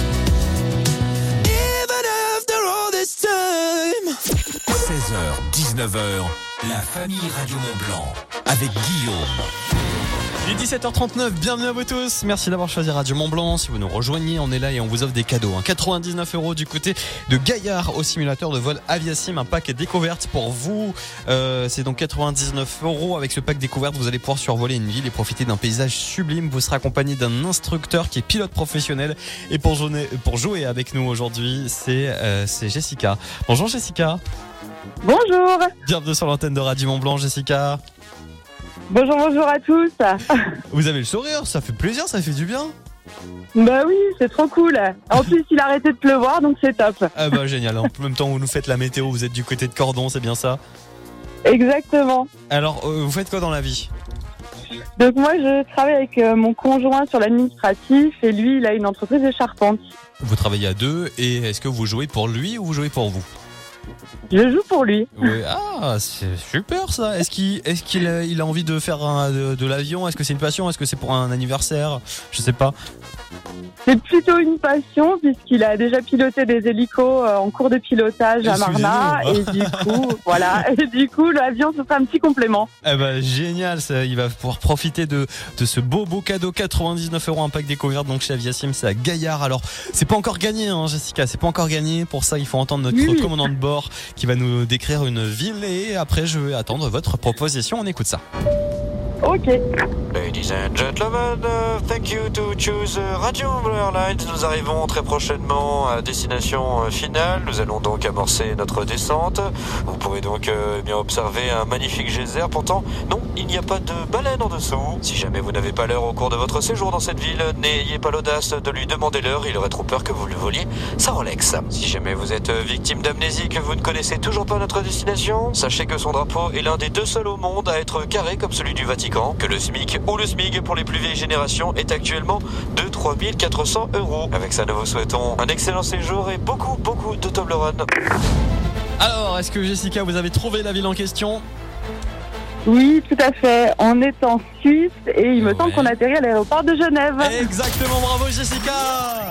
Even after all this time. seize heures, dix-neuf heures, la famille Radio Mont-Blanc avec Guillaume. Il est dix-sept heures trente-neuf, bienvenue à vous tous. Merci d'avoir choisi Radio Mont-Blanc. Si vous nous rejoignez, on est là et on vous offre des cadeaux. Hein. quatre-vingt-dix-neuf euros du côté de Gaillard au simulateur de vol Aviasim. Un pack découverte pour vous. Euh, c'est donc quatre-vingt-dix-neuf euros. Avec ce pack découverte, vous allez pouvoir survoler une ville et profiter d'un paysage sublime. Vous serez accompagné d'un instructeur qui est pilote professionnel. Et pour jouer, pour jouer avec nous aujourd'hui, c'est, euh, c'est Jessica. Bonjour Jessica. Bonjour. Bienvenue sur l'antenne de Radio Mont-Blanc, Jessica. Bonjour, bonjour à tous. Vous avez le sourire, ça fait plaisir, ça fait du bien. Bah oui, c'est trop cool. En plus, il a arrêté de pleuvoir, donc c'est top. Ah bah génial, en même temps vous nous faites la météo, vous êtes du côté de Cordon, c'est bien ça? Exactement. Alors, euh, vous faites quoi dans la vie? Donc moi, je travaille avec euh, mon conjoint sur l'administratif et lui, il a une entreprise de charpente. Vous travaillez à deux et est-ce que vous jouez pour lui ou vous jouez pour vous? Je joue pour lui. Oui. Ah, c'est super ça. Est-ce qu'il, est-ce qu'il a, il a envie de faire un, de, de l'avion? Est-ce que c'est une passion? Est-ce que c'est pour un anniversaire? Je sais pas. C'est plutôt une passion puisqu'il a déjà piloté des hélicos en cours de pilotage à Marna et du coup, voilà. Et du coup, l'avion ce sera un petit complément. Eh ben génial, ça, il va pouvoir profiter de de ce beau beau cadeau, quatre-vingt-dix-neuf euros un pack découverte donc chez Aviasim, c'est à Gaillard. Alors c'est pas encore gagné, hein, Jessica, c'est pas encore gagné. Pour ça, il faut entendre notre oui. commandant de bord qui va nous décrire une ville et après je vais attendre votre proposition. On écoute ça. Ok. Ladies and gentlemen, uh, thank you to choose uh, Radio Bleu Airlines. Nous arrivons très prochainement à destination euh, finale. Nous allons donc amorcer notre descente. Vous pourrez donc euh, bien observer un magnifique geyser. Pourtant, non, il n'y a pas de baleine en dessous. Si jamais vous n'avez pas l'heure au cours de votre séjour dans cette ville, n'ayez pas l'audace de lui demander l'heure. Il aurait trop peur que vous le voliez sa Rolex. Si jamais vous êtes victime d'amnésie, que vous ne connaissez toujours pas notre destination, sachez que son drapeau est l'un des deux seuls au monde à être carré comme celui du Vatican, que le SMIC ou le SMIG pour les plus vieilles générations est actuellement de trois mille quatre cents euros. Avec ça, nous vous souhaitons un excellent séjour et beaucoup, beaucoup de Toblerone. Alors, est-ce que Jessica, vous avez trouvé la ville en question ? Oui, tout à fait. On est en Suisse et il me ouais. semble qu'on atterrit à l'aéroport de Genève. Exactement, bravo Jessica.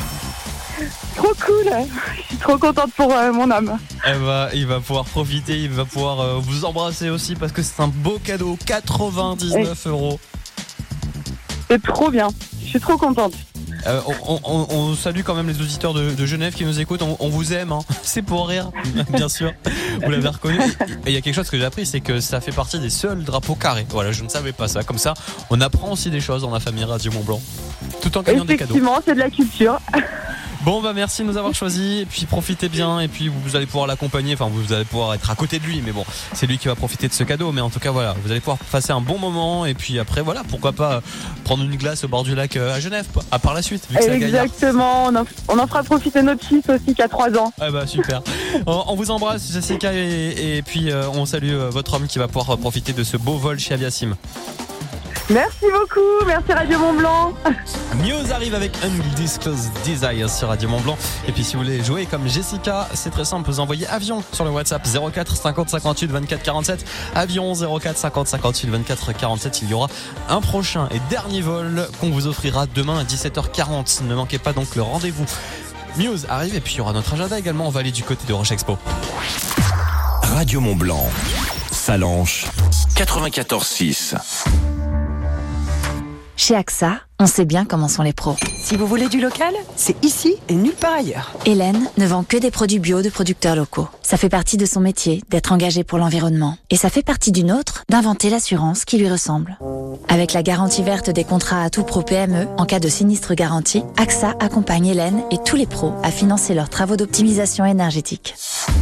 Trop cool. Je suis trop contente pour euh, mon âme. Eh bah, il va pouvoir profiter, il va pouvoir euh, vous embrasser aussi parce que c'est un beau cadeau, quatre-vingt-dix-neuf euros. C'est trop bien, je suis trop contente. Euh, on, on, on salue quand même les auditeurs de, de Genève qui nous écoutent, on, on vous aime, hein. C'est pour rire, bien sûr, vous l'avez reconnu. Et il y a quelque chose que j'ai appris, c'est que ça fait partie des seuls drapeaux carrés. Voilà, je ne savais pas ça, comme ça on apprend aussi des choses dans la famille Radio Mont-Blanc, tout en gagnant des cadeaux. Effectivement, c'est de la culture. Bon bah merci de nous avoir choisis et puis profitez bien et puis vous allez pouvoir l'accompagner, enfin vous allez pouvoir être à côté de lui, mais bon c'est lui qui va profiter de ce cadeau, mais en tout cas voilà, vous allez pouvoir passer un bon moment et puis après voilà, pourquoi pas prendre une glace au bord du lac à Genève à par la suite vu que c'est exactement, on en, on en fera profiter notre fils aussi qui a trois ans. Ah bah super. on, on vous embrasse Jessica et, et puis euh, on salue euh, votre homme qui va pouvoir profiter de ce beau vol chez Aviasim. Merci beaucoup, merci Radio Mont-Blanc. Muse arrive avec Undisclosed Desire sur Radio Mont-Blanc. Et puis si vous voulez jouer comme Jessica, c'est très simple, vous envoyez avion sur le WhatsApp zéro quatre cinquante cinquante-huit vingt-quatre quarante-sept. Avion zéro quatre cinquante cinquante-huit vingt-quatre quarante-sept. Il y aura un prochain et dernier vol qu'on vous offrira demain à dix-sept heures quarante. Ne manquez pas donc le rendez-vous. Muse arrive et puis il y aura notre agenda également. On va aller du côté de Roche Expo. Radio Mont-Blanc, Salanches, quatre-vingt-quatorze six. Chez A X A, on sait bien comment sont les pros. Si vous voulez du local, c'est ici et nulle part ailleurs. Hélène ne vend que des produits bio de producteurs locaux. Ça fait partie de son métier d'être engagée pour l'environnement. Et ça fait partie d'une autre d'inventer l'assurance qui lui ressemble. Avec la garantie verte des contrats à tout pro P M E, en cas de sinistre garanti, A X A accompagne Hélène et tous les pros à financer leurs travaux d'optimisation énergétique.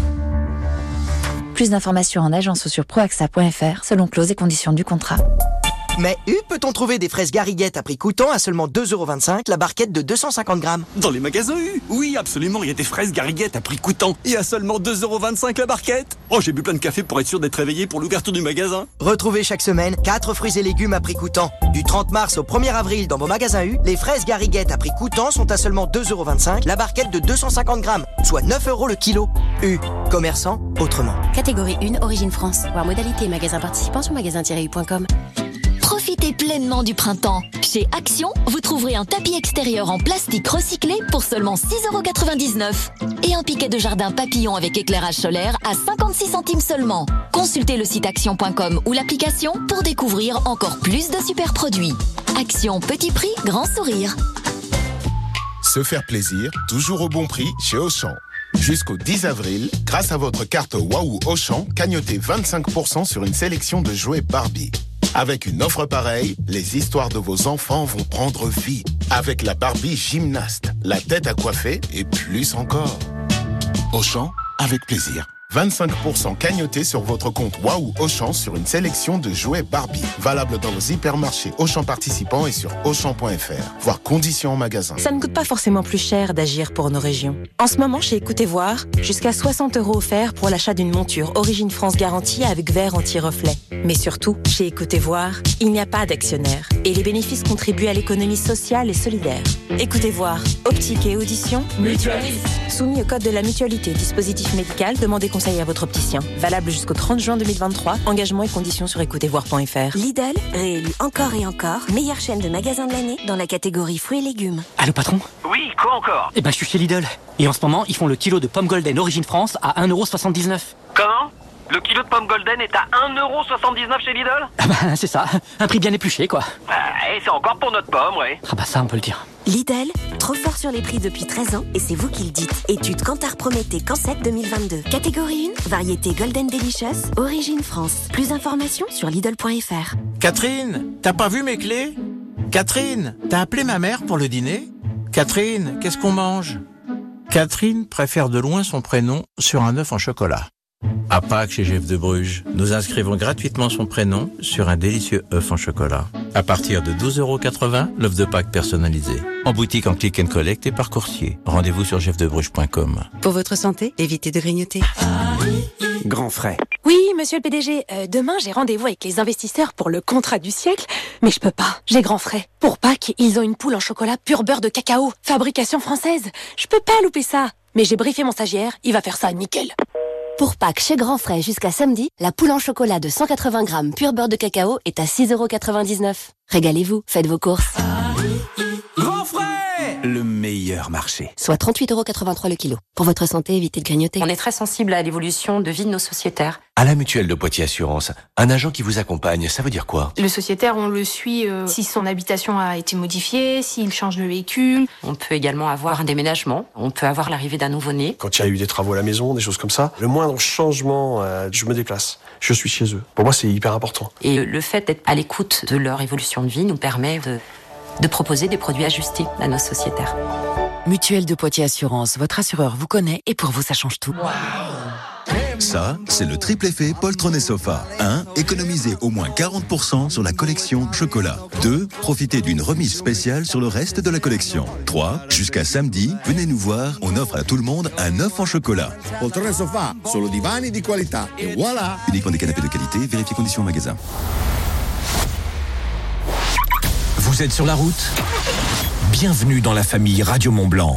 Plus d'informations en agence ou sur proaxa point f r selon clauses et conditions du contrat. Mais U, peut-on trouver des fraises Garriguette à prix coûtant à seulement deux euros vingt-cinq la barquette de deux cent cinquante grammes? Dans les magasins U, oui, absolument, il y a des fraises Garriguette à prix coûtant et à seulement deux euros vingt-cinq la barquette. Oh, j'ai bu plein de café pour être sûr d'être réveillé pour l'ouverture du magasin. Retrouvez chaque semaine quatre fruits et légumes à prix coûtant. Du trente mars au premier avril dans vos magasins U, les fraises Garriguette à prix coûtant sont à seulement deux euros vingt-cinq la barquette de deux cent cinquante grammes, soit neuf euros le kilo. U, commerçant autrement. Catégorie un, Origine France. Voir modalité magasin participant sur magasin tiret u point com. Profitez pleinement du printemps. Chez Action, vous trouverez un tapis extérieur en plastique recyclé pour seulement six euros quatre-vingt-dix-neuf et un piquet de jardin papillon avec éclairage solaire à cinquante-six centimes seulement. Consultez le site action point com ou l'application pour découvrir encore plus de super produits. Action, petit prix, grand sourire. Se faire plaisir, toujours au bon prix chez Auchan. Jusqu'au dix avril, grâce à votre carte Waouh Auchan, cagnotez vingt-cinq pour cent sur une sélection de jouets Barbie. Avec une offre pareille, les histoires de vos enfants vont prendre vie. Avec la Barbie gymnaste, la tête à coiffer et plus encore. Auchan, avec plaisir. vingt-cinq pour cent cagnotés sur votre compte Waouh Auchan sur une sélection de jouets Barbie. Valable dans vos hypermarchés Auchan participants et sur auchan point f r. Voir conditions en magasin. Ça ne coûte pas forcément plus cher d'agir pour nos régions. En ce moment, chez Écoutez Voir, jusqu'à soixante euros offerts pour l'achat d'une monture Origine France garantie avec verre anti-reflet. Mais surtout, chez Écoutez Voir, il n'y a pas d'actionnaire. Et les bénéfices contribuent à l'économie sociale et solidaire. Écoutez Voir, optique et audition, mutualise. Soumis au code de la mutualité, dispositif médical, demandez conseil à votre opticien. Valable jusqu'au trente juin deux mille vingt-trois. Engagement et conditions sur écoutez voir point f r. Lidl, réélu encore et encore, meilleure chaîne de magasins de l'année dans la catégorie fruits et légumes. Allô patron? Oui, quoi encore? Eh ben je suis chez Lidl. Et en ce moment, ils font le kilo de pommes golden Origine France à un euro soixante-dix-neuf. Comment? Le kilo de pommes golden est à un euro soixante-dix-neuf chez Lidl? Ah bah c'est ça, un prix bien épluché quoi. Bah, et c'est encore pour notre pomme, ouais. Ah bah ça on peut le dire. Lidl, trop fort sur les prix depuis treize ans et c'est vous qui le dites. Étude Kantar Prométhée Cansec deux mille vingt-deux. Catégorie un, variété Golden Delicious, origine France. Plus d'informations sur Lidl point F R. Catherine, t'as pas vu mes clés ? Catherine, t'as appelé ma mère pour le dîner ? Catherine, qu'est-ce qu'on mange ? Catherine préfère de loin son prénom sur un œuf en chocolat. À Pâques chez Jeff de Bruges, nous inscrivons gratuitement son prénom sur un délicieux œuf en chocolat. À partir de douze euros quatre-vingts, l'œuf de Pâques personnalisé. En boutique, en click and collect et par coursier. Rendez-vous sur jeff de bruges point com. Pour votre santé, évitez de grignoter. Grand frais. Oui, monsieur le P D G, euh, demain j'ai rendez-vous avec les investisseurs pour le contrat du siècle, mais je peux pas, j'ai grand frais. Pour Pâques, ils ont une poule en chocolat pur beurre de cacao, fabrication française. Je peux pas louper ça. Mais j'ai briefé mon stagiaire, il va faire ça nickel. Pour Pâques chez Grand Frais jusqu'à samedi, la poule en chocolat de cent quatre-vingts grammes pur beurre de cacao est à six euros quatre-vingt-dix-neuf. Régalez-vous, faites vos courses. Grand frais, le meilleur marché. Soit trente-huit euros quatre-vingt-trois le kilo. Pour votre santé, évitez de grignoter. On est très sensible à l'évolution de vie de nos sociétaires. À la Mutuelle de Poitiers Assurance, un agent qui vous accompagne, ça veut dire quoi ? Le sociétaire, on le suit euh, si son habitation a été modifiée, s'il change de véhicule. On peut également avoir un déménagement, on peut avoir l'arrivée d'un nouveau-né. Quand il y a eu des travaux à la maison, des choses comme ça, le moindre changement, euh, je me déplace. Je suis chez eux. Pour moi, c'est hyper important. Et le fait d'être à l'écoute de leur évolution de vie nous permet de, de proposer des produits ajustés à nos sociétaires. Mutuelle de Poitiers Assurance, votre assureur vous connaît et pour vous, ça change tout. Wow. Ça, c'est le triple effet poltron et sofa. un. Économisez au moins quarante pour cent sur la collection chocolat. deux. Profitez d'une remise spéciale sur le reste de la collection. trois. Jusqu'à samedi, venez nous voir, on offre à tout le monde un œuf en chocolat. Poltrone e sofa, solo divani di qualità. Et voilà! Uniquement des canapés de qualité, vérifiez conditions au magasin. Vous êtes sur la route ? Bienvenue dans la famille Radio Mont Blanc.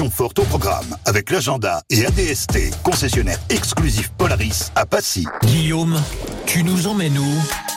actions fortes au programme avec l'agenda et A D S T, concessionnaire exclusif Polaris à Passy. Guillaume, tu nous emmènes où ?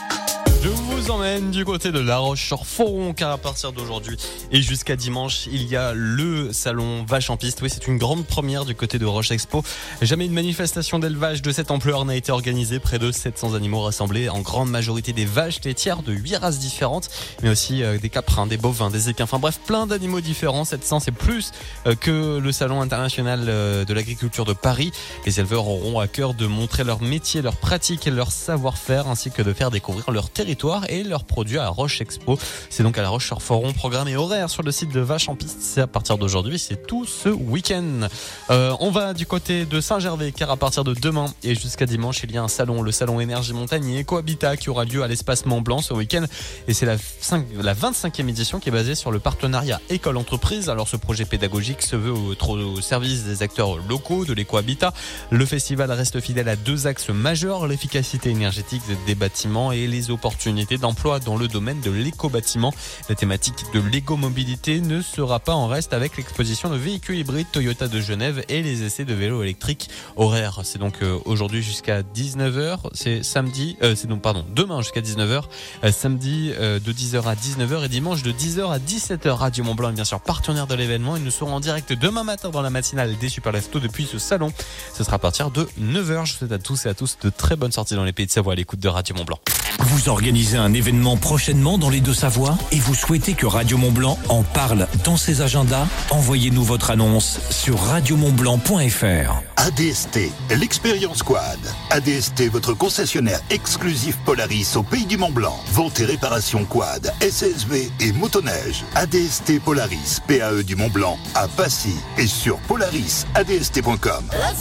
Je vous emmène du côté de La Roche-sur-Foron, car à partir d'aujourd'hui et jusqu'à dimanche, il y a le salon Vache en piste. Oui, c'est une grande première du côté de Roche Expo. Jamais une manifestation d'élevage de cette ampleur n'a été organisée. Près de sept cents animaux rassemblés, en grande majorité des vaches laitières de huit races différentes, mais aussi euh, des caprins, des bovins, des équins, enfin bref, plein d'animaux différents. sept cents, c'est plus euh, que le salon international euh, de l'agriculture de Paris. Les éleveurs auront à cœur de montrer leur métier, leur pratique et leur savoir-faire, ainsi que de faire découvrir leur territoire et leurs produits à Roche Expo. C'est donc à La Roche-sur-Foron. Programme et horaire sur le site de Vache en piste. C'est à partir d'aujourd'hui, c'est tout ce week-end. Euh, on va du côté de Saint-Gervais, car à partir de demain et jusqu'à dimanche, il y a un salon, le salon Énergie Montagne et Ecohabitat, qui aura lieu à l'espace Mont-Blanc ce week-end. Et c'est la, cinq, la vingt-cinquième édition qui est basée sur le partenariat école-entreprise. Alors ce projet pédagogique se veut au, au service des acteurs locaux de l'Ecohabitat. Le festival reste fidèle à deux axes majeurs, l'efficacité énergétique des bâtiments et les opportunités d'emploi dans le domaine de l'éco-bâtiment. La thématique de l'éco-mobilité ne sera pas en reste avec l'exposition de véhicules hybrides Toyota de Genève et les essais de vélos électriques. Horaire, c'est donc euh, aujourd'hui jusqu'à dix-neuf heures, c'est samedi, euh, c'est donc pardon, demain jusqu'à dix-neuf heures, euh, samedi euh, de dix heures à dix-neuf heures et dimanche de dix heures à dix-sept heures. Radio Mont-Blanc est bien sûr partenaire de l'événement et nous serons en direct demain matin dans la matinale des Super Leftos depuis ce salon. Ce sera à partir de neuf heures. Je vous souhaite à tous et à tous de très bonnes sorties dans les Pays de Savoie à l'écoute de Radio Mont-Blanc. Vous organisez un événement prochainement dans les Deux-Savoies et vous souhaitez que Radio Mont-Blanc en parle dans ses agendas? Envoyez-nous votre annonce sur radio mont blanc point f r. A D S T, l'expérience quad. A D S T, votre concessionnaire exclusif Polaris au Pays du Mont-Blanc. Vente et réparation quad, S S V et motoneige. A D S T Polaris, P A E du Mont-Blanc à Passy et sur polaris a d s t point com.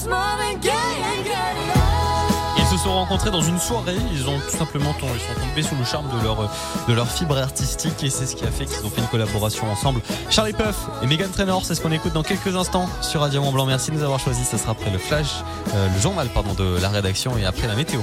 Ils se sont rencontrés dans une soirée, ils ont tout simplement tombé, ils sont tombés sous le charme de leur, de leur fibre artistique et c'est ce qui a fait qu'ils ont fait une collaboration ensemble. Charlie Puth et Meghan Trainor, c'est ce qu'on écoute dans quelques instants sur Radio Mont-Blanc. Merci de nous avoir choisis, ça sera après le flash, euh, le journal pardon, de la rédaction et après la météo.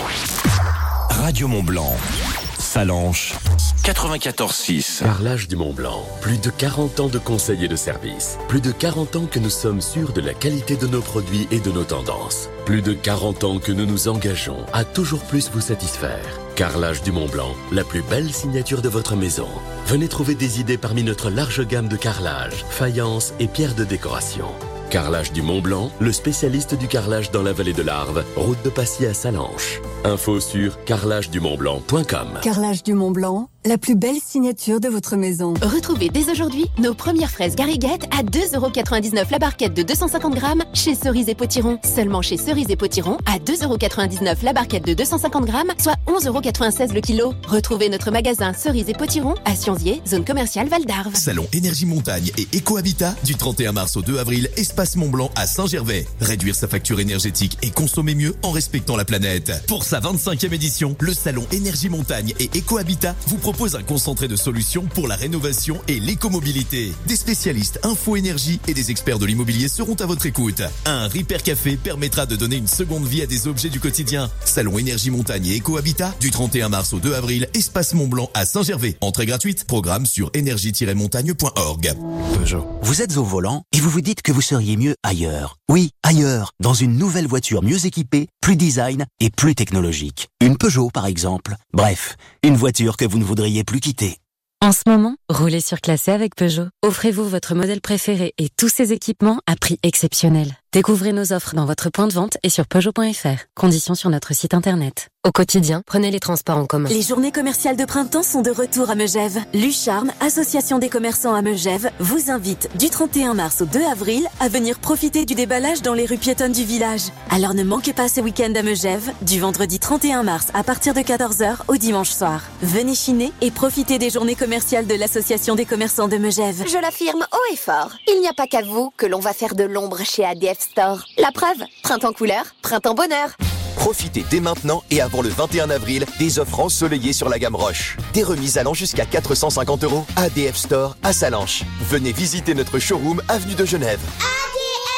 Radio Mont-Blanc, Salanches, quatre-vingt-quatorze six. Carrelage du Mont-Blanc, plus de quarante ans de conseils et de services. Plus de quarante ans que nous sommes sûrs de la qualité de nos produits et de nos tendances. Plus de quarante ans que nous nous engageons à toujours plus vous satisfaire. Carrelage du Mont-Blanc, la plus belle signature de votre maison. Venez trouver des idées parmi notre large gamme de carrelage, faïence et pierres de décoration. Carrelage du Mont-Blanc, le spécialiste du carrelage dans la vallée de l'Arve, route de Passy à Salanches. Info sur carrelage du mont blanc point com. Carrelage du Mont-Blanc, la plus belle signature de votre maison. Retrouvez dès aujourd'hui nos premières fraises Gariguette à deux euros quatre-vingt-dix-neuf la barquette de deux cent cinquante grammes chez Cerise et Potiron. Seulement chez Cerise et Potiron à deux euros quatre-vingt-dix-neuf la barquette de deux cent cinquante grammes, soit onze euros quatre-vingt-seize le kilo. Retrouvez notre magasin Cerise et Potiron à Sionzier, zone commerciale Val d'Arve. Salon Énergie Montagne et Ecohabitat du trente et un mars au deux avril, Espace Mont-Blanc à Saint-Gervais. Réduire sa facture énergétique et consommer mieux en respectant la planète. Pour sa vingt-cinquième édition, le Salon Énergie Montagne et Ecohabitat vous propose un concentré de solutions pour la rénovation et l'écomobilité. Des spécialistes info-énergie et des experts de l'immobilier seront à votre écoute. Un Repair Café permettra de donner une seconde vie à des objets du quotidien. Salon Énergie Montagne et Ecohabitat du trente et un mars au deux avril, Espace Mont-Blanc à Saint-Gervais. Entrée gratuite, programme sur énergie tiret montagne point org. Peugeot. Vous êtes au volant et vous vous dites que vous seriez mieux ailleurs. Oui, ailleurs, dans une nouvelle voiture mieux équipée, plus design et plus technologique. Une Peugeot par exemple. Bref, une voiture que vous ne voudriez plus quitter. En ce moment, roulez surclassé avec Peugeot. Offrez-vous votre modèle préféré et tous ses équipements à prix exceptionnel. Découvrez nos offres dans votre point de vente et sur peugeot point f r. Conditions sur notre site internet. Au quotidien, prenez les transports en commun. Les journées commerciales de printemps sont de retour à Megève. Lucharm, association des commerçants à Megève, vous invite du trente et un mars au deux avril à venir profiter du déballage dans les rues piétonnes du village. Alors ne manquez pas ce week-end à Megève, du vendredi trente et un mars à partir de quatorze heures au dimanche soir. Venez chiner et profitez des journées commerciales de l'association des commerçants de Megève. Je l'affirme haut et fort, il n'y a pas qu'à vous que l'on va faire de l'ombre chez A D F Store. La preuve, printemps couleur, printemps bonheur. Profitez dès maintenant et avant le vingt et un avril des offres ensoleillées sur la gamme Roche. Des remises allant jusqu'à quatre cent cinquante euros. A D F Store à Salanches. Venez visiter notre showroom avenue de Genève. A D F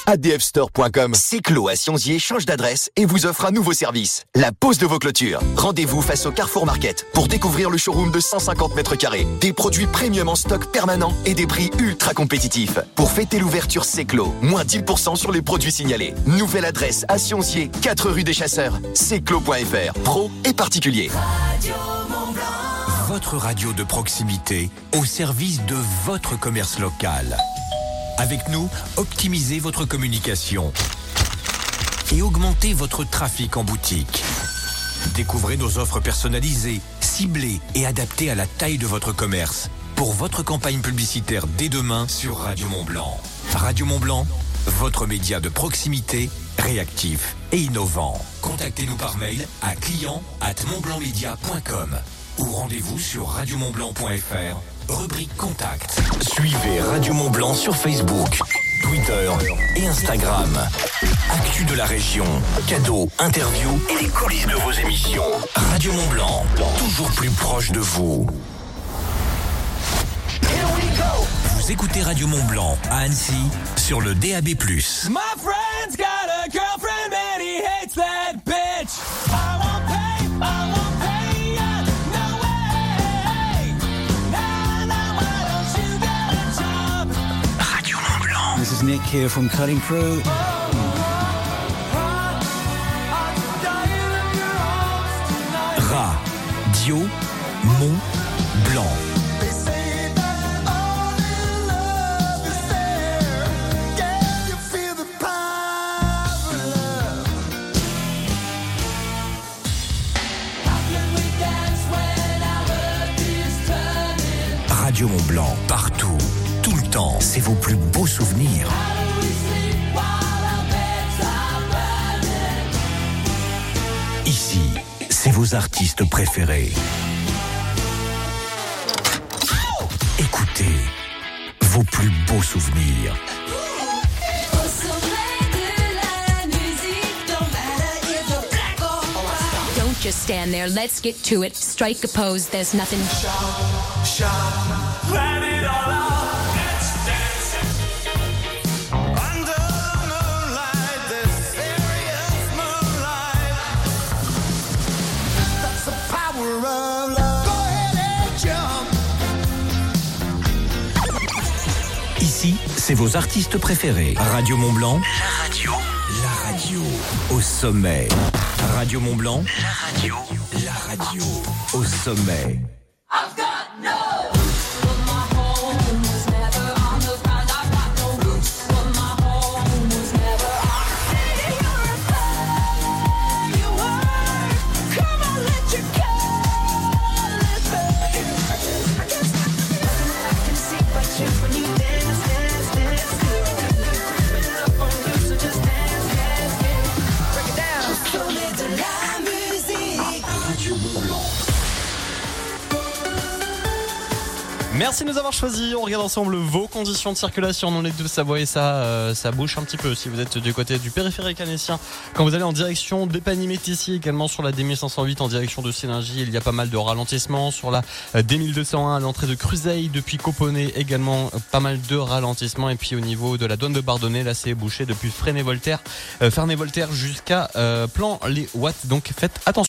A D F store point com. Seclo à Sionzier change d'adresse et vous offre un nouveau service. La pose de vos clôtures. Rendez-vous face au Carrefour Market pour découvrir le showroom de cent cinquante mètres carrés. Des produits premium en stock permanent et des prix ultra compétitifs. Pour fêter l'ouverture Seclo, moins dix pour cent sur les produits signalés. Nouvelle adresse à Sionzier, quatre rue des Chasseurs. Seclo point F R. Pro et particulier. Votre radio de proximité au service de votre commerce local. Avec nous, optimisez votre communication et augmentez votre trafic en boutique. Découvrez nos offres personnalisées, ciblées et adaptées à la taille de votre commerce. Pour votre campagne publicitaire dès demain sur Radio Mont-Blanc. Radio Mont-Blanc, votre média de proximité, réactif et innovant. Contactez-nous par mail à client arobase montblancmedia point com ou rendez-vous sur radio mont blanc point f r, rubrique Contact. Suivez Radio Mont-Blanc sur Facebook, Twitter et Instagram. Actu de la région, cadeaux, interviews et les coulisses de vos émissions. Radio Mont-Blanc, toujours plus proche de vous. Vous écoutez Radio Mont-Blanc à Annecy sur le D A B plus. My friend's got a girlfriend and he hates that bitch. I won't pay, I won't pay ya, no way. Nah, nah, why don't you get a job? Radio Mont-Blanc. This is Nick here from Cutting Crew. Radio Mont-Blanc. Radio Mont-Blanc, partout, tout le temps, c'est vos plus beaux souvenirs. Ici, c'est vos artistes préférés. Écoutez, vos plus beaux souvenirs. Don't just stand there, let's get to it. Strike a pose, there's nothing. Shot, plan it all out, let's dance. Under the moonlight, this serious moonlight. That's the power of love. Go ahead and jump. Ici, c'est vos artistes préférés. Radio Mont-Blanc. La radio. La radio. Au sommet. Radio Mont-Blanc. La radio. La radio. Au sommet. I've got no roots, but my home was never on the ground. I've got no roots, but my home was never on the city. You're a fire, you are. Come on, let your colors burn. I guess I can see but you when you dance, dance, dance. Creeping up on you, so just dance, dance, dance. Break it down. Au sommet de la musique. Radio Mont-Blanc. Merci de nous avoir choisis. On regarde ensemble vos conditions de circulation dans les Deux-Savoie et ça, euh, ça bouge un petit peu si vous êtes du côté du périphérique annécien. Quand vous allez en direction d'Épagny-Métissier, également sur la D mille cinq cent huit en direction de Séningy, il y a pas mal de ralentissements. Sur la D mille deux cent un à l'entrée de Cruzeil depuis Coponnet, également pas mal de ralentissements. Et puis au niveau de la douane de Bardonnay, là c'est bouché depuis Fresnay-Voltaire, euh, Ferney-Voltaire jusqu'à euh, Plan-les-Ouates. Donc faites attention.